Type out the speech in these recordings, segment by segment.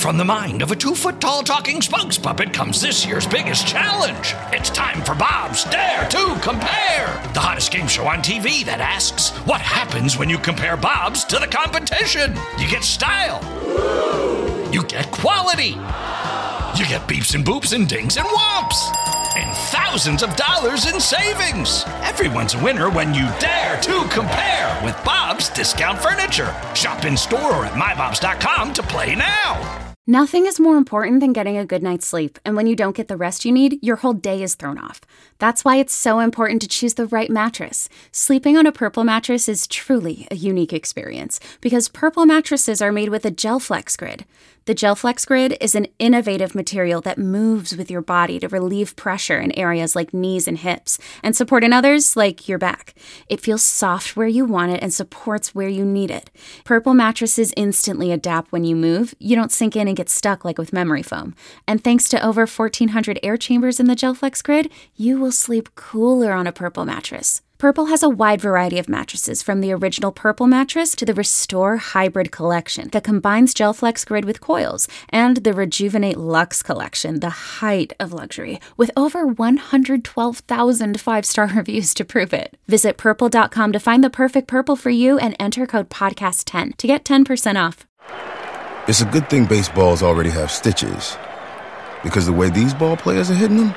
From the mind of a 2-foot-tall talking spokes puppet comes this year's biggest challenge. It's time for Bob's Dare to Compare, the hottest game show on TV that asks, what happens when you compare Bob's to the competition? You get style. You get quality. You get beeps and boops and dings and whomps. And thousands of dollars in savings. Everyone's a winner when you dare to compare with Bob's Discount Furniture. Shop in store or at mybobs.com to play now. Nothing is more important than getting a good night's sleep, and when you don't get the rest you need, your whole day is thrown off. That's why it's so important to choose the right mattress. Sleeping on a Purple mattress is truly a unique experience, because Purple mattresses are made with a GelFlex Grid. The GelFlex Grid is an innovative material that moves with your body to relieve pressure in areas like knees and hips, and support in others like your back. It feels soft where you want it and supports where you need it. Purple mattresses instantly adapt when you move. You don't sink in and get stuck like with memory foam. And thanks to over 1,400 air chambers in the GelFlex Grid, you will sleep cooler on a Purple mattress. Purple has a wide variety of mattresses, from the original Purple mattress to the Restore Hybrid collection that combines GelFlex Grid with coils, and the Rejuvenate Luxe collection, the height of luxury, with over 112,000 five-star reviews to prove it. Visit Purple.com to find the perfect Purple for you and enter code PODCAST10 to get 10% off. It's a good thing baseballs already have stitches, because the way these ball players are hitting them,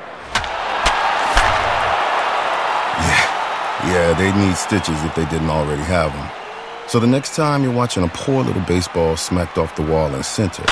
yeah, they need stitches if they didn't already have them. So the next time you're watching a poor little baseball smacked off the wall in center,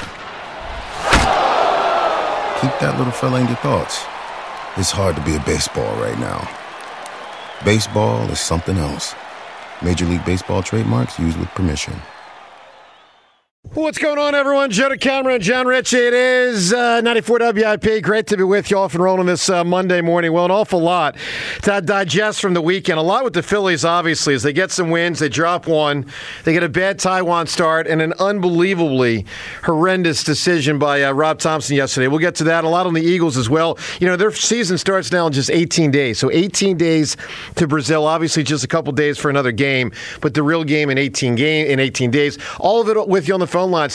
keep that little fella in your thoughts. It's hard to be a baseball right now. Baseball is something else. Major League Baseball trademarks used with permission. What's going on, everyone? Joe DeCamara and John Ritchie. It is 94 WIP. Great to be with you off and rolling this Monday morning. Well, an awful lot to digest from the weekend. A lot with the Phillies, obviously, as they get some wins. They drop one. They get a bad Taiwan start and an unbelievably horrendous decision by Rob Thompson yesterday. We'll get to that. A lot on the Eagles as well. You know, their season starts now in just 18 days. So 18 days to Brazil. Obviously, just a couple days for another game. But the real game in 18 days. All of it with you on the phone lines,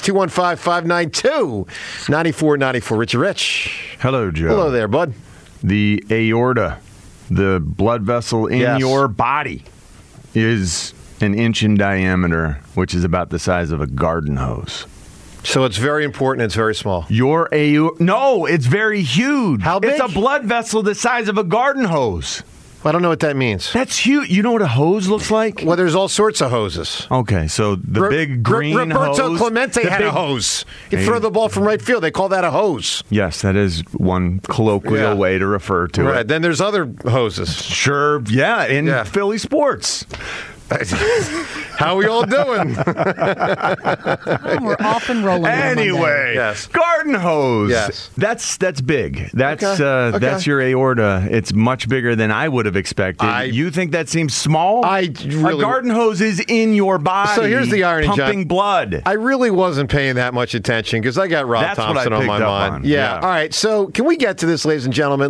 215-592-9494. Richie Rich. Hello, Joe. Hello there, bud. The aorta, the blood vessel in your body, is an inch in diameter, which is about the size of a garden hose. So it's very important. It's very small. Your aorta? No, it's very huge. How big? It's a blood vessel the size of a garden hose. I don't know what that means. That's huge. You know what a hose looks like? Well, there's all sorts of hoses. Okay, so the big green Roberto hose. Clemente had a hose. He'd throw the ball from right field. They call that a hose. Yes, that is one colloquial way to refer to it. Right. Then there's other hoses. Sure, in Philly sports. How are we all doing? We're off and rolling. Anyway, garden hose. Yes, that's big. That's your aorta. It's much bigger than I would have expected. You think that seems small? A garden hose is in your body. So here's the irony, pumping John. blood. I really wasn't paying that much attention because I got Rob Thompson on my mind. Yeah. All right. So can we get to this, ladies and gentlemen?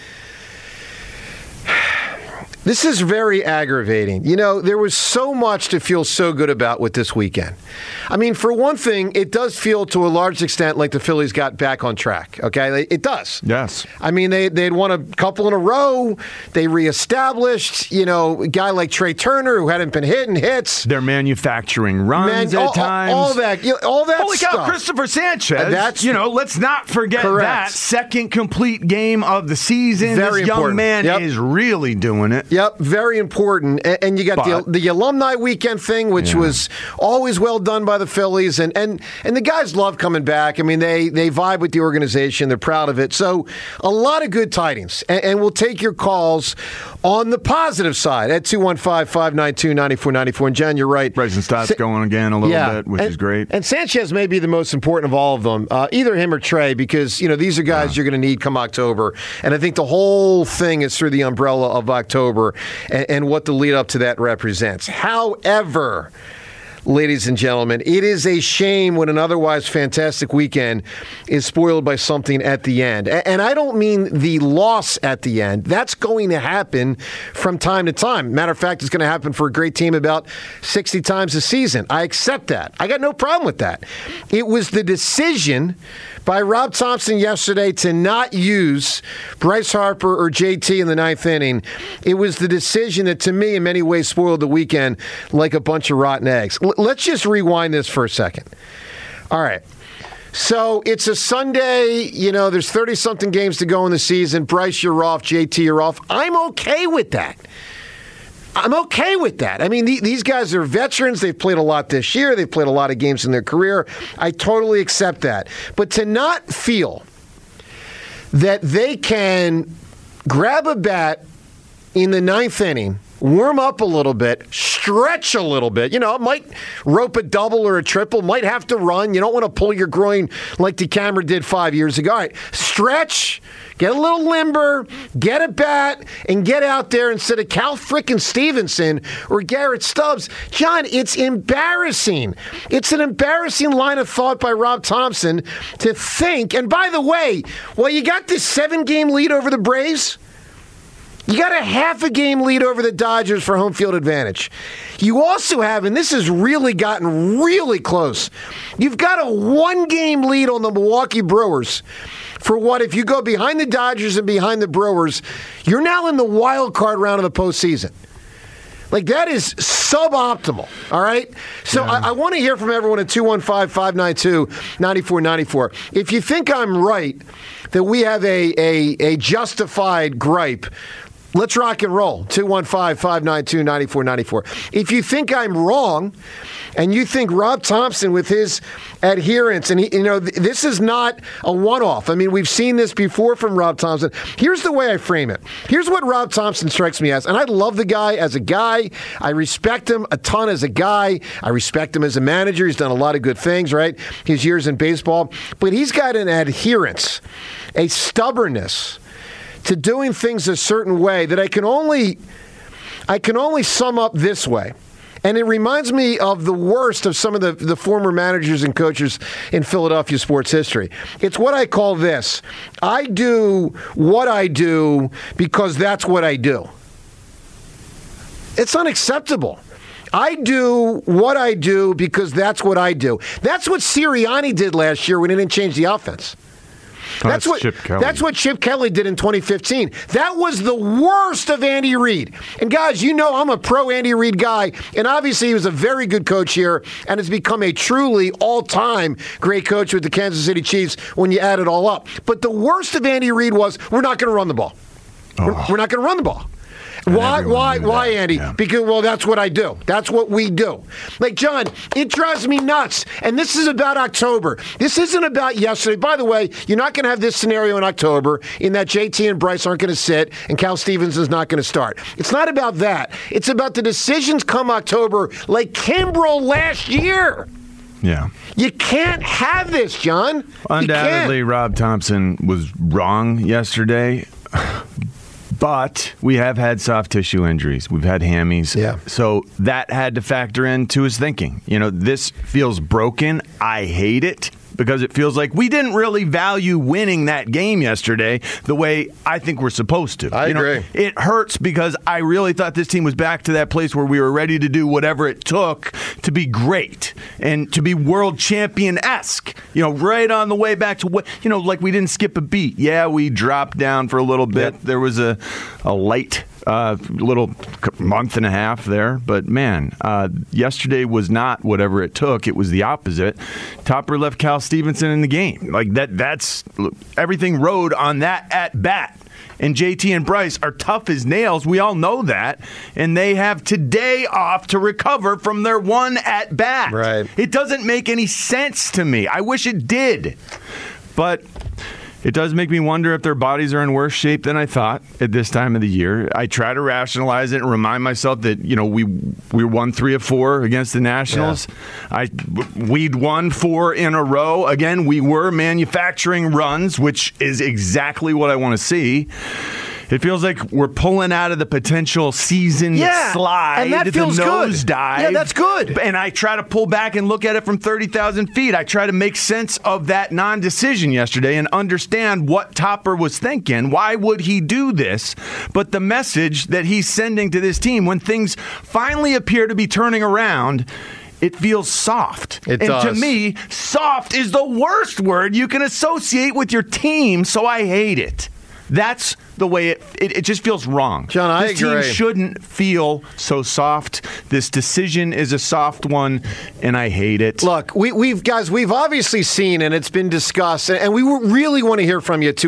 This is very aggravating. You know, there was so much to feel so good about with this weekend. I mean, for one thing, it does feel to a large extent like the Phillies got back on track, okay? It does. Yes. I mean, they'd won a couple in a row. They reestablished, a guy like Trey Turner who hadn't been hitting hits. They're manufacturing runs at times. All that Holy stuff. cow, Christopher Sanchez. Let's not forget that second complete game of the season. Very this important. young man is really doing it. Yep, very important. And you got the alumni weekend thing, which was always well done by the Phillies. And the guys love coming back. I mean, they vibe with the organization. They're proud of it. So a lot of good tidings. And we'll take your calls on the positive side at 215-592-9494. And John, you're right. Bryson Stott's going again a little bit, which is great. And Sanchez may be the most important of all of them, either him or Trey, because, these are guys you're going to need come October. And I think the whole thing is through the umbrella of October and what the lead up to that represents. However, ladies and gentlemen. It is a shame when an otherwise fantastic weekend is spoiled by something at the end. And I don't mean the loss at the end. That's going to happen from time to time. Matter of fact, it's going to happen for a great team about 60 times a season. I accept that. I got no problem with that. It was the decision by Rob Thompson yesterday to not use Bryce Harper or JT in the ninth inning. It was the decision that, to me, in many ways spoiled the weekend like a bunch of rotten eggs. Let's just rewind this for a second. All right. So it's a Sunday. There's 30-something games to go in the season. Bryce, you're off. JT, you're off. I'm okay with that. I mean, these guys are veterans. They've played a lot this year. They've played a lot of games in their career. I totally accept that. But to not feel that they can grab a bat in the ninth inning, warm up a little bit, stretch a little bit. Might rope a double or a triple, might have to run. You don't want to pull your groin like DeCamera did 5 years ago. All right, stretch, get a little limber, get a bat, and get out there instead of Cal frickin' Stevenson or Garrett Stubbs. John, it's embarrassing. It's an embarrassing line of thought by Rob Thompson to think, and by the way, you got this 7-game lead over the Braves. You got a half a game lead over the Dodgers for home field advantage. You also have, and this has really gotten really close, you've got a 1-game lead on the Milwaukee Brewers for what, if you go behind the Dodgers and behind the Brewers, you're now in the wild card round of the postseason. That is suboptimal, all right? So yeah. I want to hear from everyone at 215-592-9494. If you think I'm right that we have a justified gripe, let's rock and roll. 215-592-9494. If you think I'm wrong, and you think Rob Thompson with his adherence, and this is not a one-off. I mean, we've seen this before from Rob Thompson. Here's the way I frame it. Here's what Rob Thompson strikes me as, and I love the guy as a guy. I respect him a ton as a guy. I respect him as a manager. He's done a lot of good things, right? His years in baseball. But he's got an adherence, a stubbornness to doing things a certain way that I can only sum up this way. And it reminds me of the worst of some of the former managers and coaches in Philadelphia sports history. It's what I call this. I do what I do because that's what I do. It's unacceptable. I do what I do because that's what I do. That's what Sirianni did last year when he didn't change the offense. That's what Chip Kelly did in 2015. That was the worst of Andy Reid. And guys, I'm a pro Andy Reid guy, and obviously he was a very good coach here and has become a truly all-time great coach with the Kansas City Chiefs when you add it all up. But the worst of Andy Reid was, we're not going to run the ball. We're not going to run the ball. Why, Andy? Yeah. Because, that's what I do. That's what we do. John, it drives me nuts. And this is about October. This isn't about yesterday. By the way, you're not going to have this scenario in October in that JT and Bryce aren't going to sit and Cal Stevenson's not going to start. It's not about that. It's about the decisions come October like Kimbrel last year. Yeah. You can't have this, John. Undoubtedly, Rob Thompson was wrong yesterday. But we have had soft tissue injuries. We've had hammies. Yeah. So that had to factor into his thinking. This feels broken. I hate it because it feels like we didn't really value winning that game yesterday the way I think we're supposed to. I agree. It hurts because I really thought this team was back to that place where we were ready to do whatever it took to be great and to be world champion-esque. Right on the way back to what, like we didn't skip a beat. Yeah, we dropped down for a little bit. Yep. There was a light little month and a half there. But, man, yesterday was not whatever it took. It was the opposite. Topper left Cal Stevenson in the game. That's everything rode on that at-bat. And JT and Bryce are tough as nails. We all know that. And they have today off to recover from their one at-bat. Right. It doesn't make any sense to me. I wish it did. But it does make me wonder if their bodies are in worse shape than I thought at this time of the year. I try to rationalize it and remind myself that, we won 3 of 4 against the Nationals. Yeah. We'd won 4 in a row. Again, we were manufacturing runs, which is exactly what I want to see. It feels like we're pulling out of the potential season slide. And that feels the good. Nosedive. Yeah, that's good. And I try to pull back and look at it from 30,000 feet. I try to make sense of that non-decision yesterday and understand what Topper was thinking. Why would he do this? But the message that he's sending to this team when things finally appear to be turning around, it feels soft. It does. And to me, soft is the worst word you can associate with your team, so I hate it. That's the way it just feels wrong. John, I agree. agree. This team shouldn't feel so soft. This decision is a soft one, and I hate it. Look, we've obviously seen, and it's been discussed, and we really want to hear from you at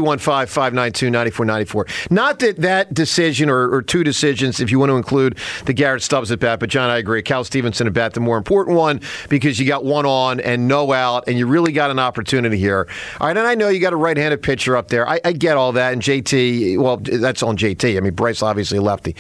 215-592-9494. Not that decision or two decisions, if you want to include the Garrett Stubbs at bat, but John, I agree. Cal Stevenson at bat, the more important one, because you got one on and no out, and you really got an opportunity here. All right, and I know you got a right-handed pitcher up there. I get all that, and JT, well, that's on JT. I mean, Bryce obviously lefty.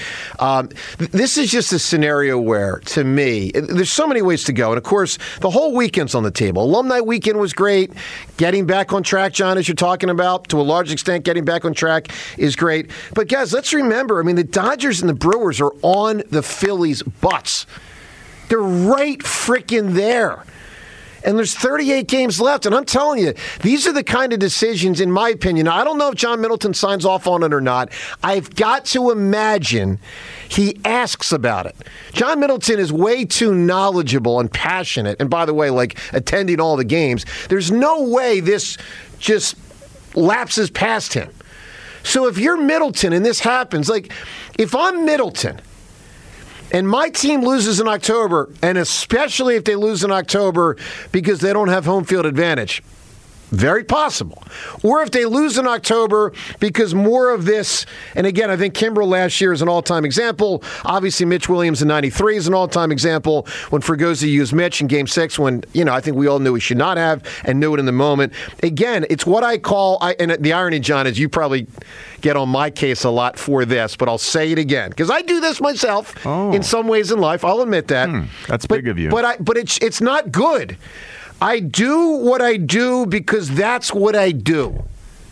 This is just a scenario where, to me, there's so many ways to go. And, of course, the whole weekend's on the table. Alumni weekend was great. Getting back on track, John, as you're talking about, to a large extent, getting back on track is great. But, guys, let's remember, I mean, the Dodgers and the Brewers are on the Phillies' butts. They're right freaking there. And there's 38 games left. And I'm telling you, these are the kind of decisions, in my opinion. I don't know if John Middleton signs off on it or not. I've got to imagine he asks about it. John Middleton is way too knowledgeable and passionate. And by the way, like attending all the games, there's no way this just lapses past him. So if you're Middleton and this happens, like if I'm Middleton, and my team loses in October, and especially if they lose in October because they don't have home field advantage, very possible. Or if they lose in October because more of this, and again, I think Kimbrel last year is an all-time example. Obviously, Mitch Williams in 93 is an all-time example when Fregosi used Mitch in Game 6 when, I think we all knew he should not have and knew it in the moment. Again, it's what I call, and the irony, John, is you probably get on my case a lot for this, but I'll say it again because I do this myself in some ways in life. I'll admit that. That's big of you. But it's not good. I do what I do because that's what I do.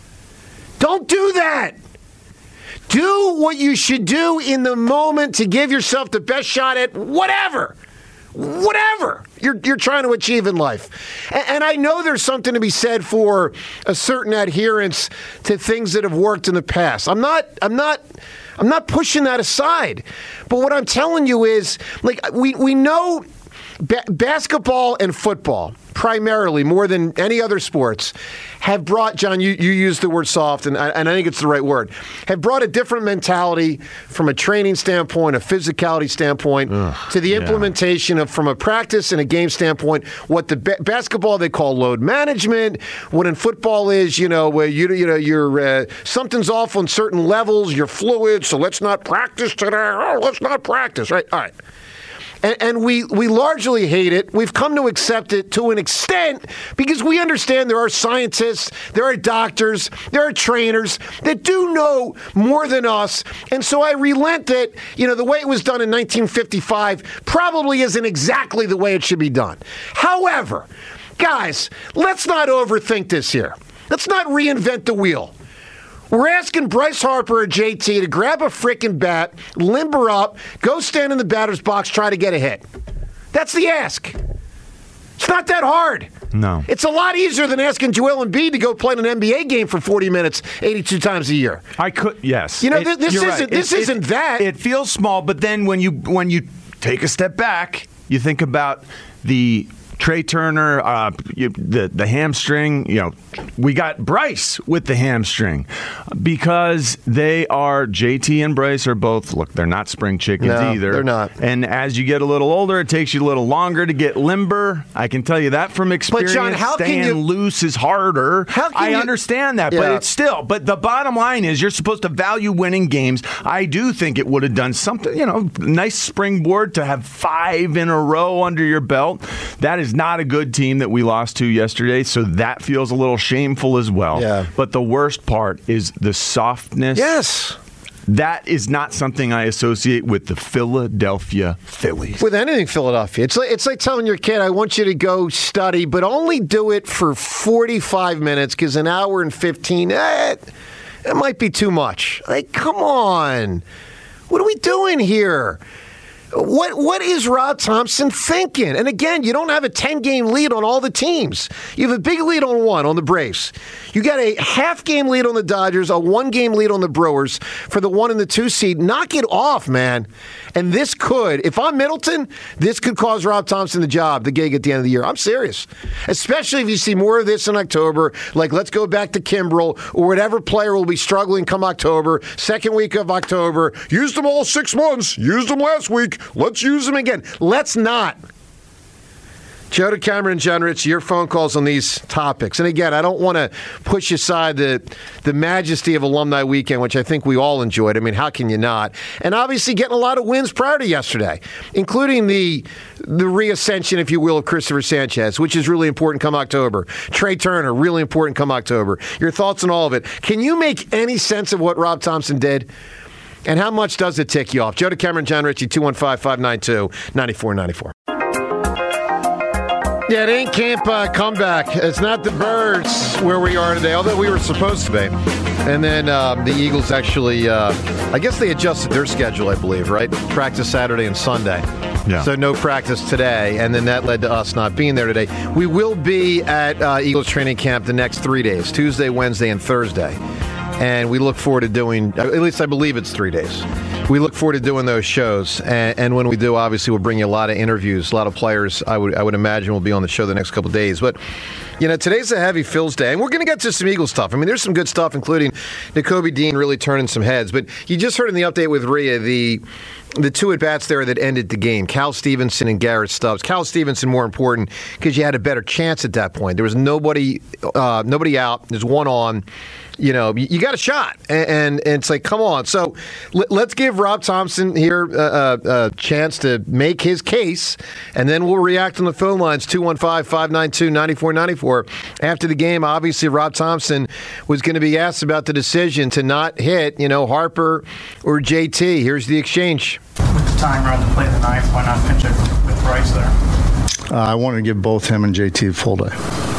Don't do that. Do what you should do in the moment to give yourself the best shot at whatever you're trying to achieve in life. And I know there's something to be said for a certain adherence to things that have worked in the past. I'm not pushing that aside. But what I'm telling you is, like, we know basketball and football, primarily, more than any other sports, have brought, John, you used the word soft, and I think it's the right word, have brought a different mentality from a training standpoint, a physicality standpoint, to the implementation of, from a practice and a game standpoint, what the basketball they call load management, what in football is, where you're something's off on certain levels, you're fluid, so let's not practice today. Oh, let's not practice, right? All right. And we largely hate it. We've come to accept it to an extent because we understand there are scientists, there are doctors, there are trainers that do know more than us. And so I relent that, the way it was done in 1955 probably isn't exactly the way it should be done. However, guys, let's not overthink this here. Let's not reinvent the wheel. We're asking Bryce Harper or JT to grab a frickin' bat, limber up, go stand in the batter's box, try to get a hit. That's the ask. It's not that hard. No. It's a lot easier than asking Joel Embiid to go play an NBA game for 40 minutes 82 times a year. Yes. This isn't that. It feels small, but then when you take a step back, you think about the Trey Turner, the hamstring, we got Bryce with the hamstring because JT and Bryce are both, look, they're not spring chickens either. They're not. And as you get a little older, it takes you a little longer to get limber. I can tell you that from experience. But John, staying loose is harder. I understand that, but it's still, but the bottom line is you're supposed to value winning games. I do think it would have done something, nice springboard to have 5 in a row under your belt. That is not a good team that we lost to yesterday, so that feels a little shameful as well. Yeah. But the worst part is the softness. Yes. That is not something I associate with the Philadelphia Phillies. With anything Philadelphia. It's like telling your kid, I want you to go study, but only do it for 45 minutes because an hour and 15, it might be too much. Like, come on. What are we doing here? What is Rob Thompson thinking? And again, you don't have a 10-game lead on all the teams. You have a big lead on one, on the Braves. You got a half-game lead on the Dodgers, a 1-game lead on the Brewers for the 1 and the 2 seed. Knock it off, man. And this could, if I'm Middleton, this could cause Rob Thompson the gig at the end of the year. I'm serious. Especially if you see more of this in October, like let's go back to Kimbrel or whatever player will be struggling come October, second week of October. Used them all 6 months. Used them last week. Let's use them again. Let's not. Joe DeCamara and John Ritchie, your phone calls on these topics. And again, I don't want to push aside the majesty of Alumni Weekend, which I think we all enjoyed. I mean, how can you not? And obviously getting a lot of wins prior to yesterday, including the reascension, if you will, of Christopher Sanchez, which is really important come October. Trey Turner, really important come October. Your thoughts on all of it. Can you make any sense of what Rob Thompson did? And how much does it tick you off? Joe DeCamara and John Ritchie, 215-592-9494. Yeah, it ain't camp comeback. It's not the Birds where we are today, although we were supposed to be. And then the Eagles actually, I guess they adjusted their schedule, I believe, right? Practice Saturday and Sunday. Yeah. So no practice today, and then that led to us not being there today. We will be at Eagles training camp the next 3 days, Tuesday, Wednesday, and Thursday. And we look forward to doing, at least I believe it's 3 days. We look forward to doing those shows. And when we do, obviously, we'll bring you a lot of interviews. A lot of players, I would imagine, will be on the show the next couple of days. But, you know, today's a heavy Phils day. And we're going to get to some Eagles stuff. I mean, there's some good stuff, including Nakobe Dean really turning some heads. But you just heard in the update with Rhea, the 2 at-bats there that ended the game, Cal Stevenson and Garrett Stubbs. Cal Stevenson more important because you had a better chance at that point. There was nobody out. There's one on. You know, you got a shot, and it's like, come on. So let's give Rob Thompson here a chance to make his case, and then we'll react on the phone lines, 215-592-9494. After the game, obviously, Rob Thompson was going to be asked about the decision to not hit, Harper or JT. Here's the exchange. With the time around to play the ninth, why not pinch it with Bryce there? I wanted to give both him and JT a full day.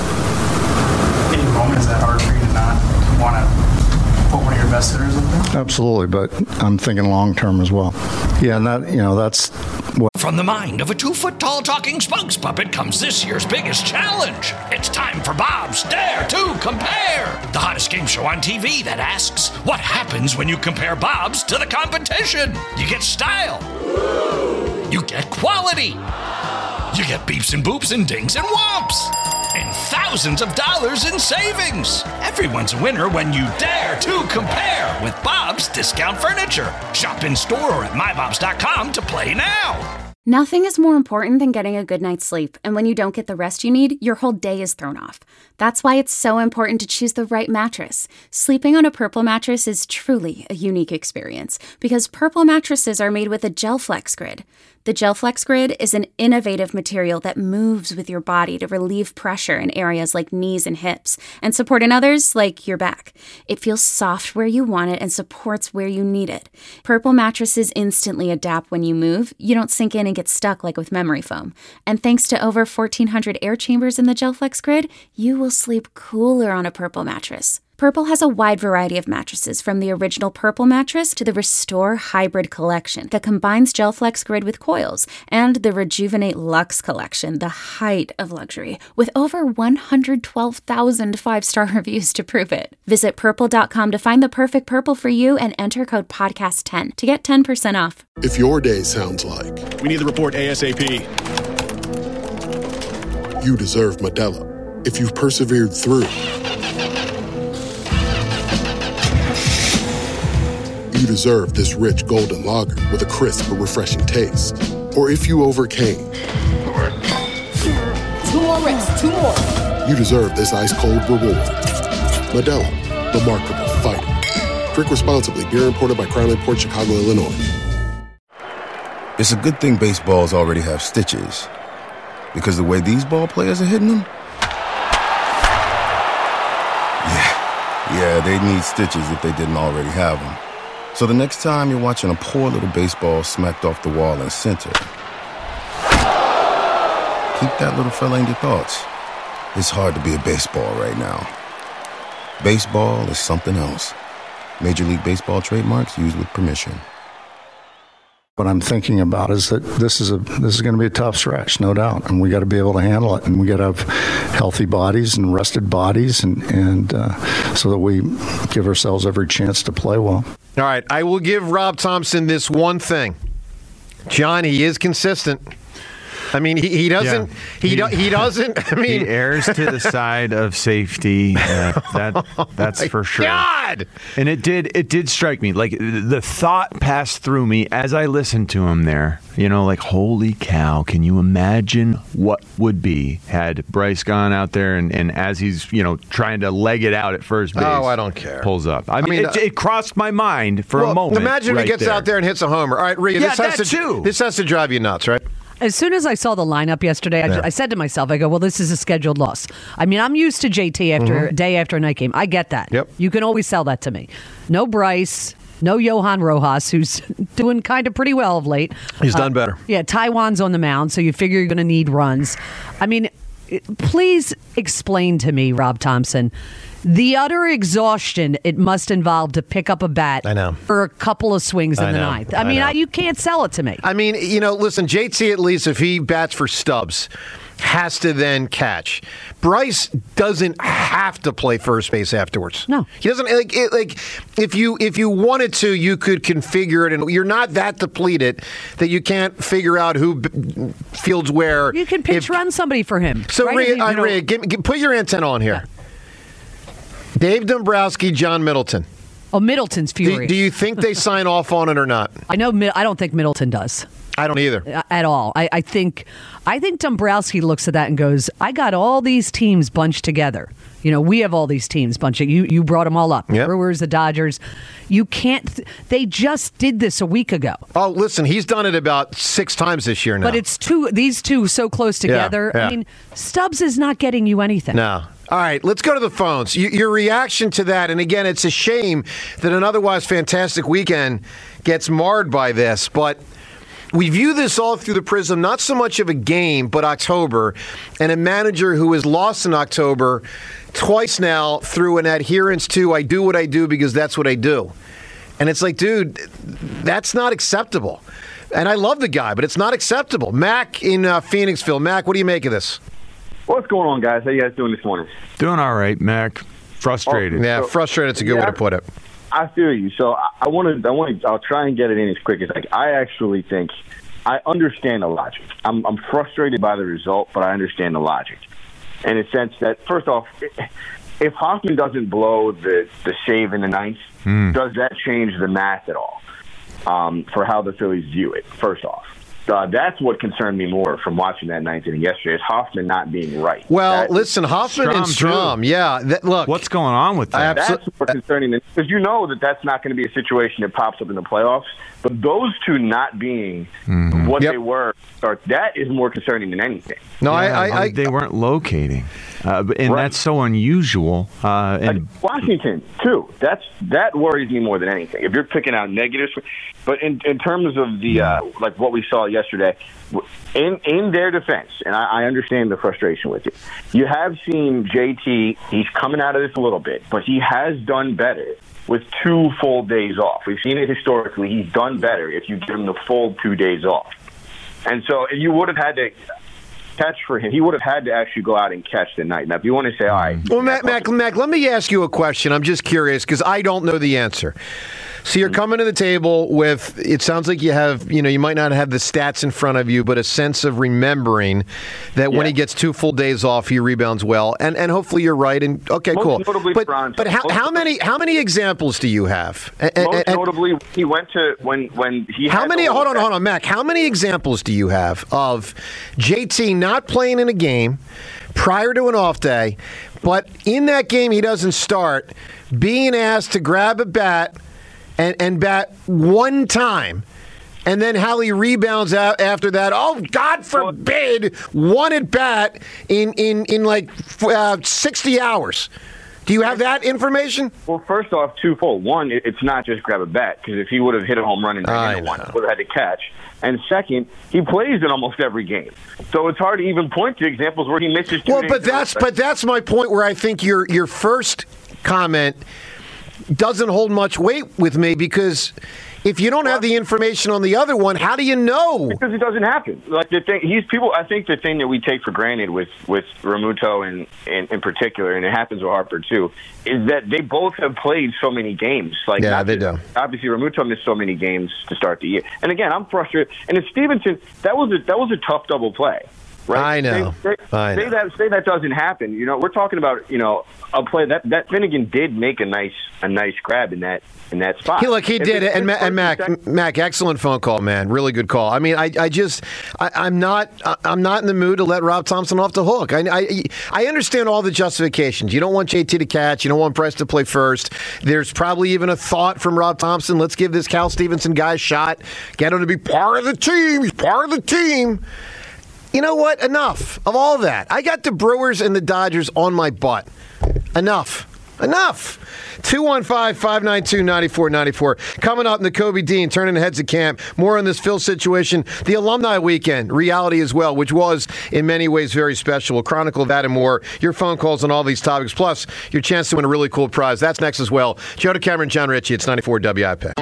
Any moment, is that hard for you to not want to put one of your best hitters up there? Absolutely, but I'm thinking long term as well. Yeah, and that's what. From the mind of a 2-foot-tall talking spokes puppet comes this year's biggest challenge. It's time for Bob's Dare to Compare, the hottest game show on TV that asks, what happens when you compare Bob's to the competition? You get style. You get quality. You get beeps and boops and dings and whomps. And thousands of dollars in savings. Everyone's a winner when you dare to compare with Bob's Discount Furniture. Shop in store or at mybobs.com to play now. Nothing is more important than getting a good night's sleep, and when you don't get the rest you need, your whole day is thrown off. That's why it's so important to choose the right mattress. Sleeping on a Purple mattress is truly a unique experience, because Purple mattresses are made with a GelFlex Grid. The GelFlex Grid is an innovative material that moves with your body to relieve pressure in areas like knees and hips, and support in others like your back. It feels soft where you want it and supports where you need it. Purple mattresses instantly adapt when you move. You don't sink in and get stuck like with memory foam. And thanks to over 1,400 air chambers in the GelFlex Grid, you will sleep cooler on a Purple mattress. Purple has a wide variety of mattresses, from the original Purple mattress to the Restore Hybrid collection that combines GelFlex Grid with coils, and the Rejuvenate Luxe collection, the height of luxury, with over 112,000 5-star reviews to prove it. Visit Purple.com to find the perfect Purple for you and enter code PODCAST10 to get 10% off. If your day sounds like, we need the report ASAP, you deserve Modelo. If you've persevered through, you deserve this rich golden lager with a crisp but refreshing taste. Or if you overcame. 2 more reps, 2 more. You deserve this ice-cold reward. Modelo, the Remarkable Fighter. Drink responsibly. Beer imported by Crown Imports, Chicago, Illinois. It's a good thing baseballs already have stitches. Because the way these ball players are hitting them? Yeah, they need stitches if they didn't already have them. So the next time you're watching a poor little baseball smacked off the wall in center, keep that little fella in your thoughts. It's hard to be a baseball right now. Baseball is something else. Major League Baseball trademarks used with permission. What I'm thinking about is that this is going to be a tough stretch, no doubt, and we got to be able to handle it, and we got to have healthy bodies and rested bodies, and so that we give ourselves every chance to play well. All right, I will give Rob Thompson this one thing, John. He is consistent. I mean, he doesn't. Yeah. He doesn't. I mean, he errs to the side of safety. That's for sure. God! And it did strike me. Like, the thought passed through me as I listened to him there. You know, like, holy cow! Can you imagine what would be had Bryce gone out there and as he's trying to leg it out at first base? Oh, I don't care. Pulls up. I mean, it crossed my mind for a moment. Imagine right he gets out there and hits a homer. All right, Rhea, this has to drive you nuts, right? As soon as I saw the lineup yesterday, I said to myself, I go, well, this is a scheduled loss. I mean, I'm used to JT after day after night game. I get that. Yep. You can always sell that to me. No Bryce, no Johan Rojas, who's doing kind of pretty well of late. He's done better. Yeah, Taiwan's on the mound, so you figure you're going to need runs. I mean, please explain to me, Rob Thompson, the utter exhaustion it must involve to pick up a bat for a couple of swings in the ninth. I mean, you can't sell it to me. I mean, listen, JT, at least if he bats for Stubbs, has to then catch. Bryce doesn't have to play first base afterwards. No. He doesn't. Like if you wanted to, you could configure it, and you're not that depleted that you can't figure out who fields where. You can run somebody for him. So, right? Rhea, put your antenna on here. Yeah. Dave Dombrowski, John Middleton. Oh, Middleton's furious. Do you think they sign off on it or not? I don't think Middleton does. I don't either. At all. I think Dombrowski looks at that and goes, I got all these teams bunched together. We have all these teams bunched. You brought them all up. Yep. Brewers, the Dodgers. You can't. They just did this a week ago. Oh, listen, he's done it about 6 times this year now. But it's these two so close together. Yeah. I mean, Stubbs is not getting you anything. No. All right, let's go to the phones. Your reaction to that, and again, it's a shame that an otherwise fantastic weekend gets marred by this, but we view this all through the prism, not so much of a game, but October, and a manager who has lost in October twice now through an adherence to, I do what I do because that's what I do. And it's like, dude, that's not acceptable. And I love the guy, but it's not acceptable. Mac in Phoenixville. Mac, what do you make of this? What's going on, guys? How you guys doing this morning? Doing all right, Mac. Frustrated. Frustrated is a good way to put it. I feel you. So I'll try and get it in as quick as I actually think I understand the logic. I'm frustrated by the result, but I understand the logic. In a sense that, first off, if Hoffman doesn't blow the save in the ninth, does that change the math at all for how the Phillies view it, first off? That's what concerned me more from watching that ninth inning yesterday, is Hoffman not being right. Well, listen, Hoffman and Strom, look. What's going on with that? That's more concerning, because that's not going to be a situation that pops up in the playoffs. But those two not being what they were, that is more concerning than anything. No, they weren't locating, and that's so unusual. And Washington too. That worries me more than anything. If you're picking out negatives, but in terms of the like what we saw yesterday, in their defense, and I understand the frustration with it. You have seen JT. He's coming out of this a little bit, but he has done better with 2 full days off. We've seen it historically. He's done better if you give him the full 2 days off. And so you would have had to catch for him. He would have had to actually go out and catch the night. Now, if you want to say, all right. Well, Mac, let me ask you a question. I'm just curious because I don't know the answer. So you're coming to the table with, it sounds like you have, you might not have the stats in front of you, but a sense of remembering that when he gets 2 full days off, he rebounds well. And hopefully you're right. And okay, most cool. But how many examples do you have? Most notably, he went to when he. Hold on, Mac. How many examples do you have of JT not playing in a game prior to an off day, but in that game he doesn't start, being asked to grab a bat and bat one time, and then how he rebounds out after that? Oh, God forbid, one at bat in like 60 hours. Do you have that information? Well, first off, twofold. One, it's not just grab a bat, because if he would have hit a home run and one, would have had to catch. And second, he plays in almost every game, so it's hard to even point to examples where he misses 2 days. But that's my point. Where I think your first comment doesn't hold much weight with me because if you don't have the information on the other one, how do you know? Because it doesn't happen. Like the thing, I think the thing that we take for granted with Realmuto and in particular, and it happens with Harper too, is that they both have played so many games. Like, yeah, they do. Obviously, Realmuto missed so many games to start the year, and again, I'm frustrated. And if Stevenson, that was a tough double play. Right? I know. Say that doesn't happen. We're talking about a play that Finnegan did make a nice grab in that spot. He did it. And Mac, excellent phone call, man. Really good call. I mean, I'm not in the mood to let Rob Thompson off the hook. I understand all the justifications. You don't want JT to catch. You don't want Bryce to play first. There's probably even a thought from Rob Thompson. Let's give this Cal Stevenson guy a shot. Get him to be part of the team. He's part of the team. You know what? Enough of all that. I got the Brewers and the Dodgers on my butt. Enough. 215-592-9494. Coming up in the Kobe Dean, turning heads of camp. More on this Phil situation. The alumni weekend, reality as well, which was in many ways very special. We'll chronicle that and more. Your phone calls on all these topics, plus your chance to win a really cool prize. That's next as well. Joe DeCamera and John Ritchie. It's 94 WIP.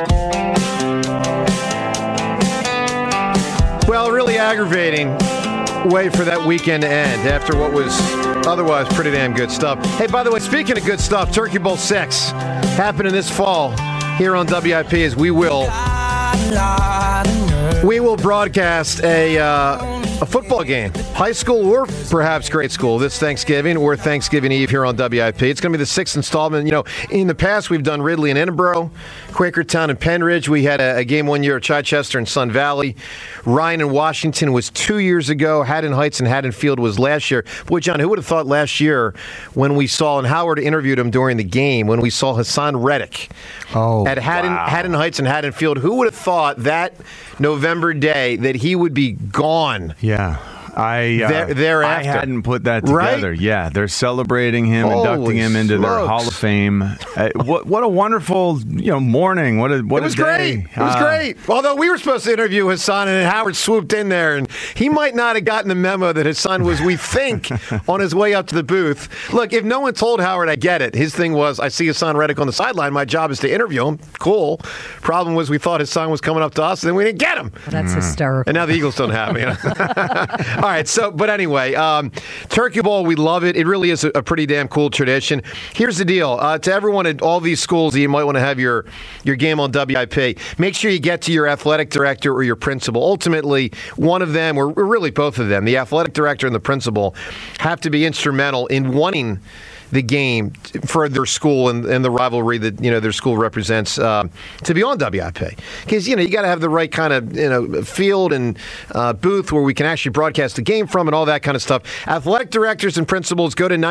Well, really aggravating way for that weekend to end after what was otherwise pretty damn good stuff. Hey, by the way, speaking of good stuff, Turkey Bowl 6 happening this fall here on WIP as we will broadcast a football game, high school or perhaps grade school, this Thanksgiving or Thanksgiving Eve here on WIP. It's going to be the 6th installment. In the past, we've done Ridley and Edinboro, Quakertown and Penridge. We had a game one year at Chichester and Sun Valley. Ryan and Washington was 2 years ago. Haddon Heights and Haddonfield was last year. Boy, John, who would have thought last year when we saw, and Howard interviewed him during the game, when we saw Hassan Reddick at Haddon Heights and Haddonfield, who would have thought that November day that he would be gone? Yeah. Thereafter. I hadn't put that together. Right? Yeah, they're celebrating him, inducting him into their Hall of Fame. What a wonderful morning! What a day! Great. It was great. Although we were supposed to interview Hassan, and Howard swooped in there, and he might not have gotten the memo that Hassan was, we think, on his way up to the booth. Look, if no one told Howard, I get it. His thing was, I see Hassan Reddick on the sideline. My job is to interview him. Cool. Problem was, we thought Hassan was coming up to us, and then we didn't get him. That's hysterical. And now the Eagles don't have him. All right, but anyway, Turkey Bowl, we love it. It really is a pretty damn cool tradition. Here's the deal. To everyone at all these schools that you might want to have your game on WIP, make sure you get to your athletic director or your principal. Ultimately, one of them, or really both of them, the athletic director and the principal, have to be instrumental in wanting the game for their school and the rivalry that their school represents to be on WIP, because you got to have the right kind of field and booth where we can actually broadcast the game from and all that kind of stuff. Athletic directors and principals, go to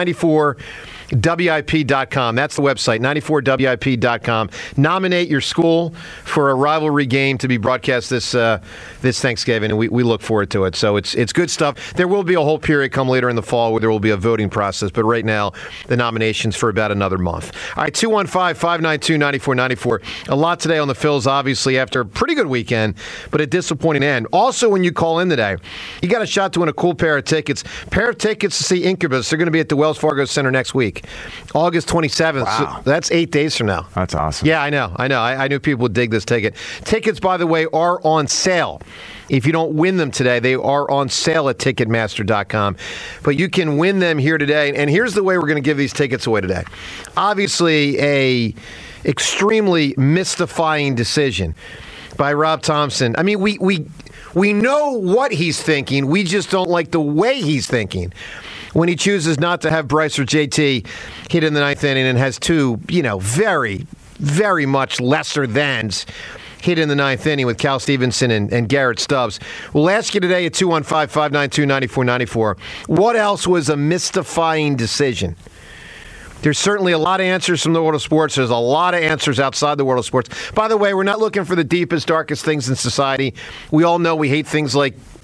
94WIP.com. That's the website, 94WIP.com. Nominate your school for a rivalry game to be broadcast this Thanksgiving, and we look forward to it. So it's good stuff. There will be a whole period come later in the fall where there will be a voting process, but right now the nominations for about another month. All right, 215-592-9494. A lot today on the Phils, obviously, after a pretty good weekend, but a disappointing end. Also, when you call in today, you got a shot to win a cool pair of tickets. Pair of tickets to see Incubus. They're going to be at the Wells Fargo Center next week, August 27th. Wow. So that's 8 days from now. That's awesome. Yeah, I know. I knew people would dig this ticket. Tickets, by the way, are on sale. If you don't win them today, they are on sale at Ticketmaster.com. But you can win them here today. And here's the way we're going to give these tickets away today. Obviously, a extremely mystifying decision by Rob Thompson. I mean, we know what he's thinking. We just don't like the way he's thinking when he chooses not to have Bryce or JT hit in the ninth inning and has two, very, very much lesser thans hit in the ninth inning with Cal Stevenson and Garrett Stubbs. We'll ask you today at 215-592-9494, what else was a mystifying decision? There's certainly a lot of answers from the world of sports. There's a lot of answers outside the world of sports. By the way, we're not looking for the deepest, darkest things in society. We all know we hate things like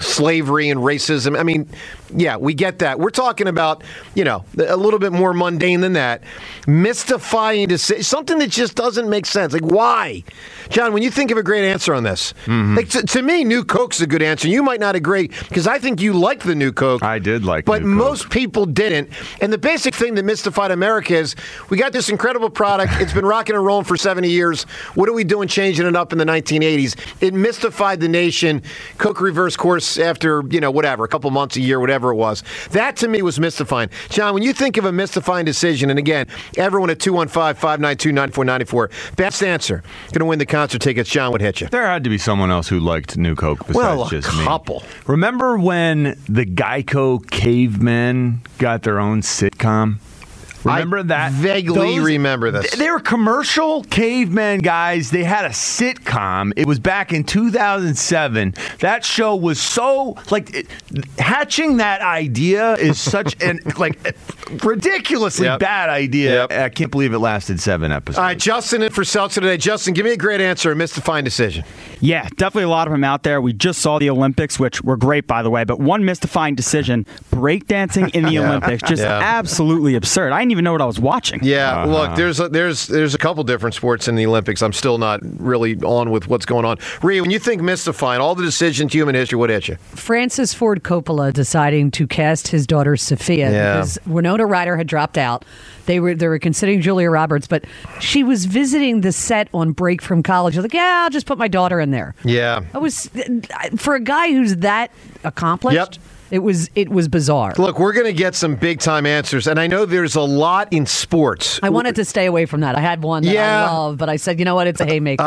slavery and racism. I mean, yeah, we get that. We're talking about, a little bit more mundane than that. Mystifying something that just doesn't make sense. Like, why? John, when you think of a great answer on this, like to me, New Coke's a good answer. You might not agree because I think you like the New Coke. I did like but New Coke. Most people didn't. And the basic thing that mystified America is we got this incredible product. It's been rocking and rolling for 70 years. What are we doing changing it up in the 1980s? It mystified the nation. Coke reverse course after, whatever, a couple months, a year, whatever it was. That to me was mystifying. John, when you think of a mystifying decision, and again, everyone at 215-592-9494, best answer, going to win the concert tickets, John would hit you. There had to be someone else who liked New Coke besides just me. Couple. Remember when the Geico cavemen got their own sitcom? Remember that? Vaguely remember this. They were commercial caveman guys. They had a sitcom. It was back in 2007. That show was so, hatching that idea is such an, ridiculously bad idea. I can't believe it lasted 7 episodes. All right, Justin in for Seltzer today. Justin, give me a great answer, a mystifying decision. Yeah, definitely a lot of them out there. We just saw the Olympics, which were great, by the way, but one mystifying decision, breakdancing in the Olympics, just absolutely absurd. I didn't even know what I was watching. Yeah, look, there's a couple different sports in the Olympics. I'm still not really on with what's going on. Rhea, when you think mystifying, all the decisions, human history, what hit you? Francis Ford Coppola deciding to cast his daughter Sophia because Winona Ryder had dropped out. They were considering Julia Roberts, but she was visiting the set on break from college. Like, I'll just put my daughter in there. Yeah, I was for a guy who's that accomplished. Yep. It was bizarre. Look, we're going to get some big-time answers, and I know there's a lot in sports. I wanted to stay away from that. I had one that I love, but I said, you know what, it's a haymaker.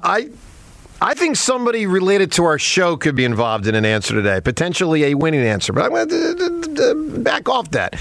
I think somebody related to our show could be involved in an answer today, potentially a winning answer. But I'm going to back off that.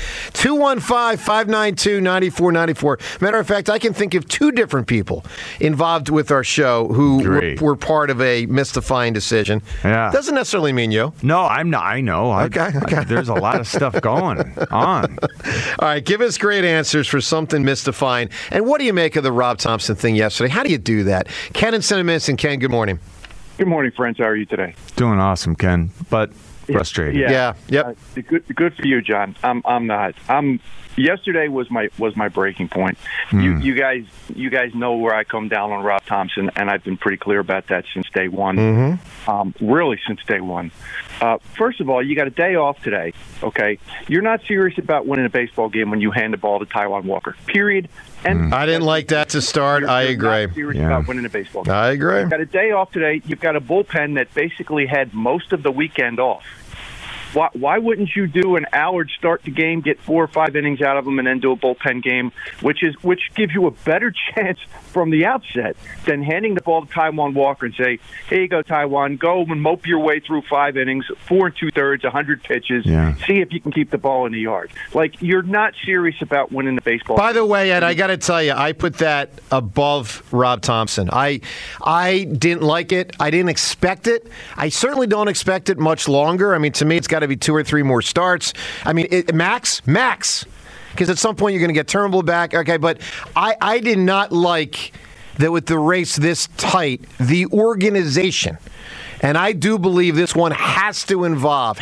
215-592-9494. Matter of fact, I can think of 2 different people involved with our show who were part of a mystifying decision. Yeah. Doesn't necessarily mean you. No, I'm not. I know. Okay. There's a lot of stuff going on. All right, give us great answers for something mystifying. And what do you make of the Rob Thompson thing yesterday? How do you do that? Ken and Sentiments, and Ken, good morning. Good morning, friends. How are you today? Doing awesome, Ken, but frustrated. Yeah. Yep. Good for you, John. I'm not. Yesterday was my breaking point. You guys know where I come down on Rob Thompson, and I've been pretty clear about that since day one. Really, since day one. First of all, you got a day off today. Okay, you're not serious about winning a baseball game when you hand the ball to Taijuan Walker. Period. And I didn't like that to start. I agree. Not serious about winning a baseball game. I agree. You've got a day off today. You've got a bullpen that basically had most of the weekend off. Why wouldn't you do an Allard start the game, get 4 or 5 innings out of them, and then do a bullpen game, which gives you a better chance from the outset than handing the ball to Taijuan Walker and say, "Here you go, Taijuan, go and mope your way through 5 innings, 4 2/3, 100 pitches, see if you can keep the ball in the yard." Like, you're not serious about winning the baseball. By the way, Ed, I got to tell you, I put that above Rob Thompson. I didn't like it. I didn't expect it. I certainly don't expect it much longer. I mean, to me, it's got to be 2 or 3 more starts. I mean, max, because at some point you're going to get Turnbull back. Okay, but I did not like that with the race this tight, the organization. And I do believe this one has to involve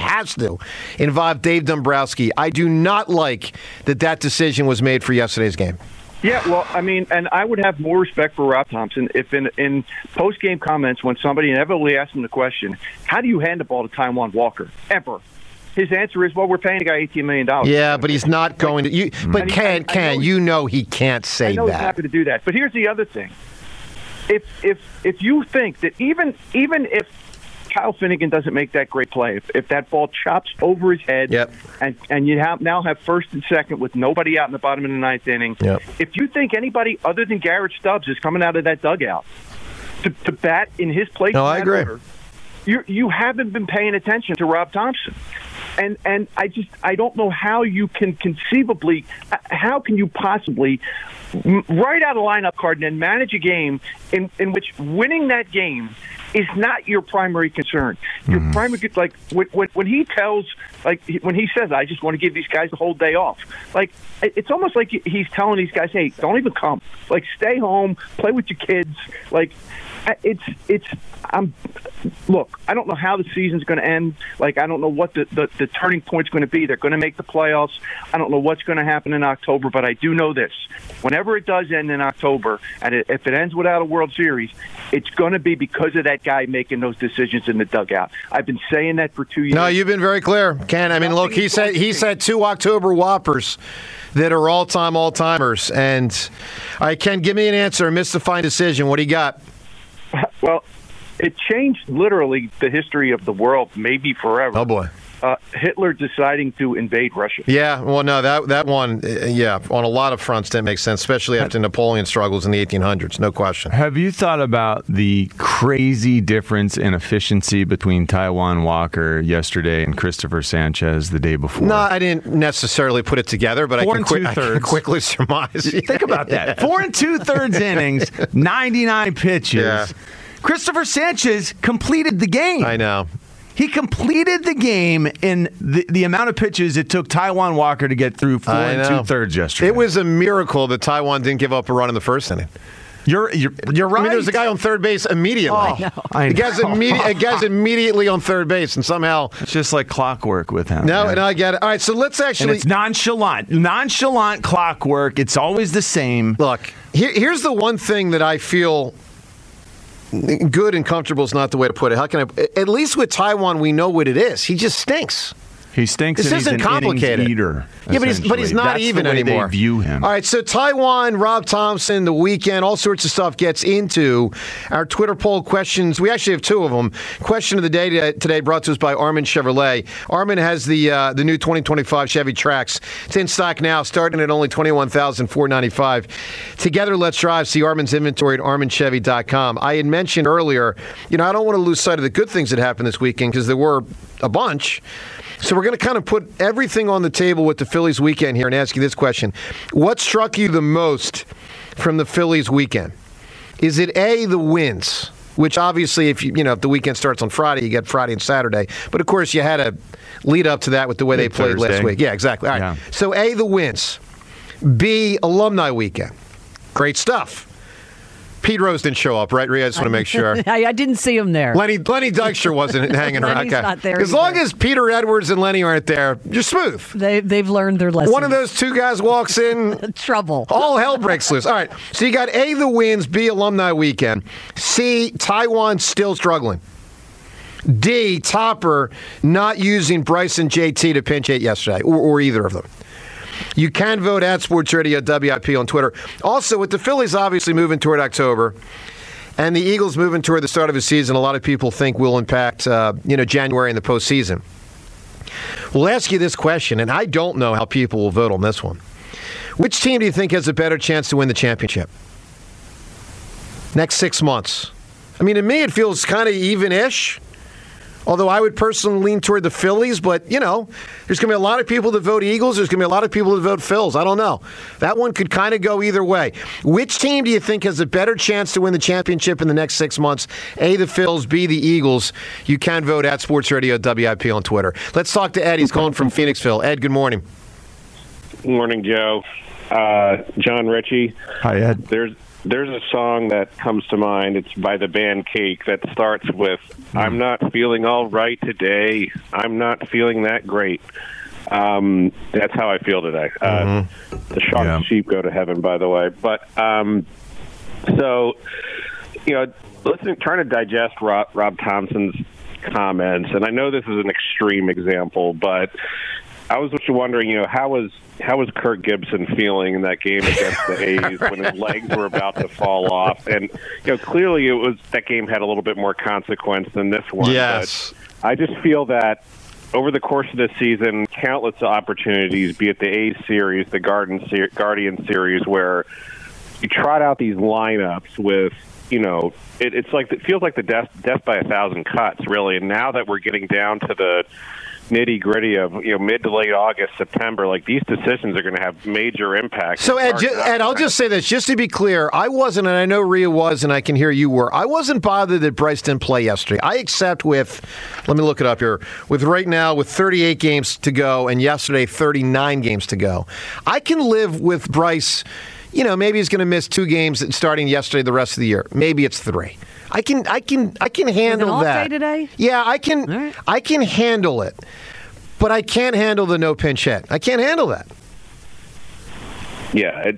Dave Dombrowski. I do not like that decision was made for yesterday's game. Yeah, well, I mean, and I would have more respect for Rob Thompson if in post-game comments when somebody inevitably asks him the question, how do you hand the ball to Taijuan Walker? Ever. His answer is, well, we're paying the guy $18 million. Yeah, but he's not going to. But Ken, you know he can't say that. I know he's happy to do that. But here's the other thing. If you think that even if Kyle Finnegan doesn't make that great play, if that ball chops over his head, and you now have first and second with nobody out in the bottom of the 9th inning, if you think anybody other than Garrett Stubbs is coming out of that dugout to bat in his place, I agree. Order, you haven't been paying attention to Rob Thompson. And I don't know how you can conceivably, how can you possibly write out a lineup card and then manage a game in which winning that game is not your primary concern. Your primary, like when he says, I just want to give these guys the whole day off. Like, it's almost like he's telling these guys, hey, don't even come. Like, stay home, play with your kids. Like, Look, I don't know how the season's going to end. Like, I don't know what the turning point's going to be. They're going to make the playoffs. I don't know what's going to happen in October, but I do know this. Whenever it does end in October, and if it ends without a World Series, it's going to be because of that guy making those decisions in the dugout. I've been saying that for 2 years. No, you've been very clear, Ken. I mean, look, he said 2 October Whoppers that are all-timers. And, all right, Ken, give me an answer. A mystifying decision. What do you got? Well, it changed literally the history of the world, maybe forever. Oh, boy. Hitler deciding to invade Russia. Yeah, well, no, that one, on a lot of fronts didn't make sense, especially after Napoleon struggles in the 1800s, no question. Have you thought about the crazy difference in efficiency between Taijuan Walker yesterday and Christopher Sanchez the day before? No, I didn't necessarily put it together, but I can quickly surmise. Think about that. 4 2/3 innings, 99 pitches. Yeah. Christopher Sanchez completed the game. I know. He completed the game in the amount of pitches it took Taijuan Walker to get through 4 2/3 yesterday. It was a miracle that Taijuan didn't give up a run in the first inning. You're right. I mean, there's a guy on third base immediately. The guy's immediately on third base, and somehow it's just like clockwork with him. No, and I get it. All right, so let's actually. And it's nonchalant clockwork. It's always the same. Look, here's the one thing that I feel. Good and comfortable is not the way to put it. How can I? At least with Taijuan, we know what it is. He just stinks. He stinks. This isn't complicated. Eater, yeah, but he's not That's even the way anymore. They view him. All right, so Taijuan, Rob Thompson, the weekend, all sorts of stuff gets into our Twitter poll questions. We actually have 2 of them. Question of the day today brought to us by Armin Chevrolet. Armin has the new 2025 Chevy Trax. It's in stock now, starting at only $21,495. Together, let's drive. See Armin's inventory at ArminChevy.com. I had mentioned earlier, I don't want to lose sight of the good things that happened this weekend because there were a bunch. So we're going to kind of put everything on the table with the Phillies weekend here and ask you this question. What struck you the most from the Phillies weekend? Is it A, the wins, which obviously if the weekend starts on Friday, you get Friday and Saturday. But of course you had a lead up to that with the way they played last week. Yeah, exactly. All right. Yeah. So A, the wins. B, alumni weekend. Great stuff. Pete Rose didn't show up, right, Rhea? I just want to make sure. I didn't see him there. Lenny Dykstra wasn't hanging around. Lenny's not there as long as Peter Edwards and Lenny aren't there, you're smooth. They've learned their lesson. One of those 2 guys walks in. Trouble. All hell breaks loose. All right, so you got A, the wins, B, alumni weekend. C, Taijuan still struggling. D, Topper not using Bryson JT to pinch hit yesterday, or either of them. You can vote at Sports Radio WIP on Twitter. Also, with the Phillies obviously moving toward October and the Eagles moving toward the start of the season, a lot of people think will impact January in the postseason. We'll ask you this question, and I don't know how people will vote on this one. Which team do you think has a better chance to win the championship? Next 6 months. I mean, to me, it feels kind of even-ish. Although I would personally lean toward the Phillies, but, there's going to be a lot of people that vote Eagles. There's going to be a lot of people that vote Phils. I don't know. That one could kind of go either way. Which team do you think has a better chance to win the championship in the next 6 months? A, the Phils, B, the Eagles. You can vote at Sports Radio WIP on Twitter. Let's talk to Ed. He's calling from Phoenixville. Ed, good morning. Good morning, Joe. John Ritchie. Hi, Ed. There's a song that comes to mind. It's by the band Cake that starts with, I'm not feeling all right today. I'm not feeling that great. That's how I feel today. The shark and sheep go to heaven, by the way. But trying to digest Rob Thompson's comments, and I know this is an extreme example, but I was just wondering, how was Kirk Gibson feeling in that game against the A's when his legs were about to fall off? And clearly that game had a little bit more consequence than this one. Yes, but I just feel that over the course of this season, countless opportunities, be it the A's series, the Guardian series, where you trot out these lineups with. It feels like the death by 1,000 cuts, really. And now that we're getting down to the nitty-gritty of mid to late August, September, like these decisions are going to have major impact. So Ed, I'll just say this, just to be clear, I wasn't, and I know Rhea was, and I can hear you were, I wasn't bothered that Bryce didn't play yesterday. I accept let me look it up here, with right now with 38 games to go and yesterday 39 games to go, I can live with Bryce. Maybe he's going to miss 2 games starting yesterday the rest of the year. Maybe it's 3. I can handle off that. day today? Yeah, I can handle it. But I can't handle the no pinch hit. I can't handle that. Yeah,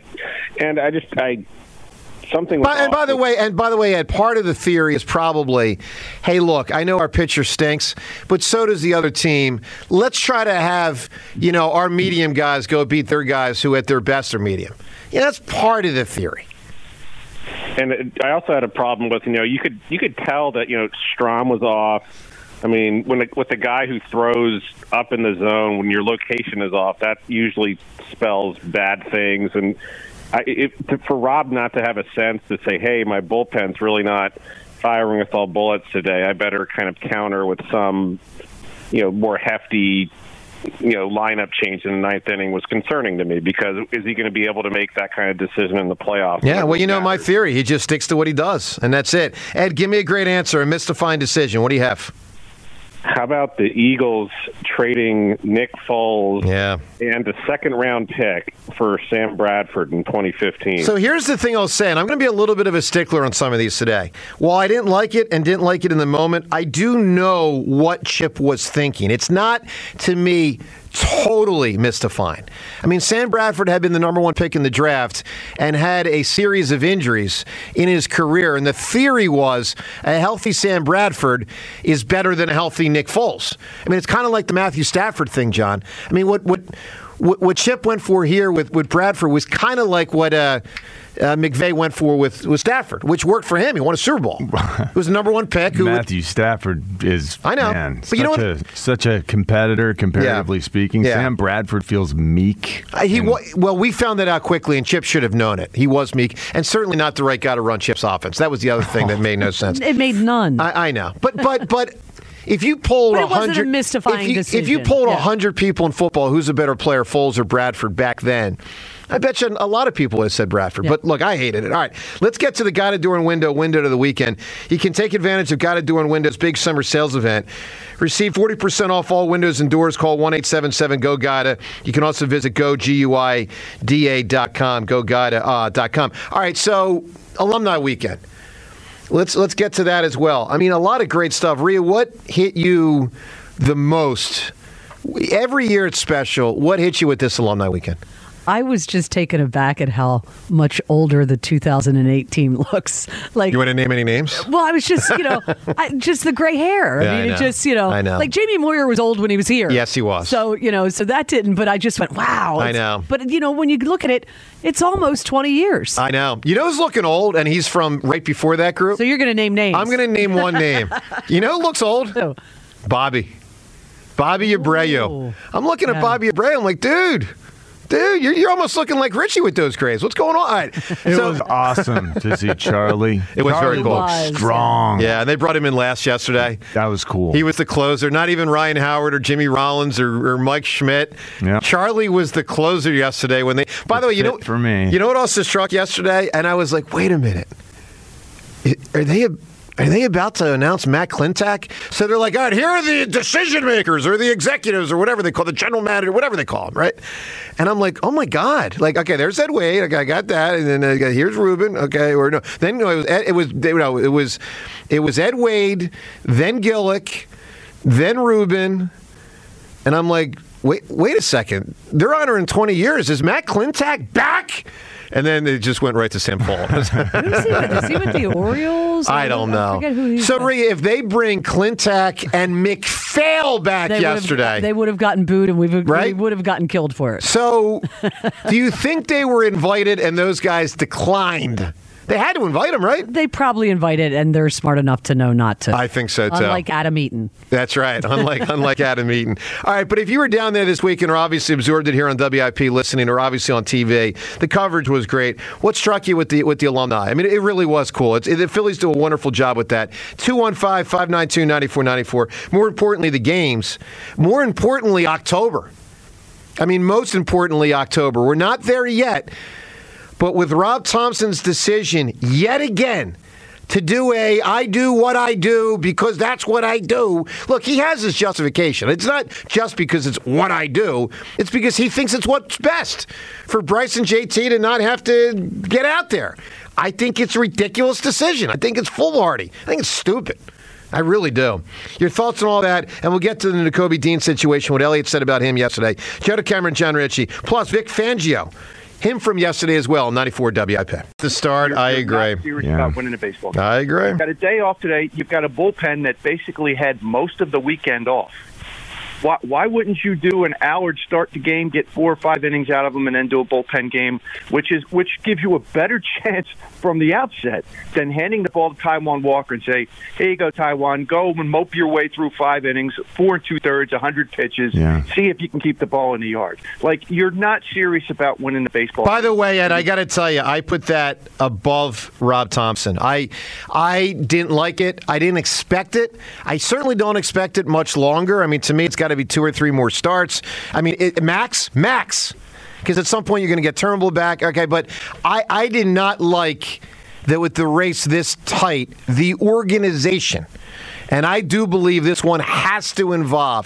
something. And by the way, Ed, part of the theory is probably, hey, look, I know our pitcher stinks, but so does the other team. Let's try to have our medium guys go beat their guys who at their best are medium. Yeah, that's part of the theory. And I also had a problem with you could tell that Strahm was off. I mean, with the guy who throws up in the zone when your location is off, that usually spells bad things. And for Rob not to have a sense to say, hey, my bullpen's really not firing with all bullets today, I better kind of counter with some more hefty lineup change in the ninth inning was concerning to me, because is he going to be able to make that kind of decision in the playoffs? Yeah, well, my theory, he just sticks to what he does, and that's it. Ed, give me a great answer, a mystifying decision. What do you have? How about the Eagles trading Nick Foles and a second-round pick for Sam Bradford in 2015? So here's the thing I'll say, and I'm going to be a little bit of a stickler on some of these today. While I didn't like it and didn't like it in the moment, I do know what Chip was thinking. It's not, to me, totally mystifying. I mean, Sam Bradford had been the number one pick in the draft and had a series of injuries in his career. And the theory was a healthy Sam Bradford is better than a healthy Nick Foles. I mean, it's kind of like the Matthew Stafford thing, John. I mean, what Chip went for here with Bradford was kind of like what McVay went for with Stafford, which worked for him. He won a Super Bowl. It was the number one pick. Matthew Stafford is, I know, but such a competitor, comparatively speaking. Yeah. Sam Bradford feels meek. Well, we found that out quickly, and Chip should have known it. He was meek, and certainly not the right guy to run Chip's offense. That was the other thing that made no sense. It made none. I know, but. If you polled 100, if you polled 100 people in football, who's a better player, Foles or Bradford back then? I bet you a lot of people would have said Bradford. Yeah. But look, I hated it. All right, let's get to the Guided Door and window to the weekend. You can take advantage of Guided Door and Windows' big summer sales event. Receive 40% off all windows and doors. Call 1-877-GO-GUIDA. You can also visit GoGuida.com. GoGuida.com. All right, so Alumni Weekend. Let's get to that as well. I mean, a lot of great stuff. Rhea, what hit you the most? Every year it's special. What hit you with this Alumni Weekend? I was just taken aback at how much older the 2008 team looks. Like, you want to name any names? Well, I was just, just the gray hair. Yeah, I mean, I know. Like Jamie Moyer was old when he was here. Yes, he was. So, so that didn't, but I just went, wow. I know. But, when you look at it, it's almost 20 years. I know. Who's looking old, and he's from right before that group? So you're going to name names. I'm going to name one name. You know who looks old? Who? Bobby Abreu. I'm looking at Bobby Abreu. I'm like, dude, you're almost looking like Richie with those grays. What's going on? All right. It was awesome to see Charlie. It was very cool. Strong. Yeah, and they brought him in last yesterday. That was cool. He was the closer. Not even Ryan Howard or Jimmy Rollins or Mike Schmidt. Yeah. Charlie was the closer yesterday. By the way, for me. You know what else struck yesterday? And I was like, wait a minute. Are they about to announce Matt Klentak? So they're like, all right, here are the decision makers or the executives or whatever they call the general manager, whatever they call them, right? And I'm like, oh my God! Like, okay, there's Ed Wade. Okay, I got that, and then here's Ruben. Okay, or no, then it was Ed Wade, then Gillick, then Ruben, and I'm like, wait a second, they're honoring 20 years. Is Matt Klentak back? And then it just went right to Sam Paul. Is he with the Orioles? I don't know. I forget who he's so, Rhea, if they bring Klentak and McPhail back yesterday, they would have gotten booed, and we would have gotten killed for it. So, do you think they were invited and those guys declined? They had to invite him, right? They probably invited, and they're smart enough to know not to. I think so, too. Unlike Adam Eaton. That's right. Unlike Adam Eaton. All right, but if you were down there this weekend or obviously absorbed it here on WIP listening or obviously on TV, the coverage was great. What struck you with the alumni? I mean, it really was cool. The Phillies do a wonderful job with that. 215-592-9494. More importantly, the games. More importantly, October. I mean, most importantly, October. We're not there yet. But with Rob Thompson's decision yet again to do I do what I do because that's what I do. Look, he has his justification. It's not just because it's what I do. It's because he thinks it's what's best for Bryce and JT to not have to get out there. I think it's a ridiculous decision. I think it's foolhardy. I think it's stupid. I really do. Your thoughts on all that, and we'll get to the Nakobe Dean situation, what Elliott said about him yesterday. Joe DeCamara, John Ritchie, plus Vic Fangio. Him from yesterday as well, 94 WIP. The start, I agree. You're not serious about winning a baseball game. I agree. You've got a day off today. You've got a bullpen that basically had most of the weekend off. Why wouldn't you do an Allard start the game, get 4 or 5 innings out of them, and then do a bullpen game, which gives you a better chance from the outset than handing the ball to Taijuan Walker and say, here you go, Taijuan, go and mope your way through 5 innings, 4 2/3, 100 pitches, see if you can keep the ball in the yard. Like, you're not serious about winning the baseball game. By the way, Ed, I got to tell you, I put that above Rob Thompson. I didn't like it. I didn't expect it. I certainly don't expect it much longer. I mean, to me, it's got to be 2 or 3 more starts. I mean, max, because at some point you're going to get Turnbull back. Okay, but I did not like that with the race this tight, the organization. And I do believe this one has to involve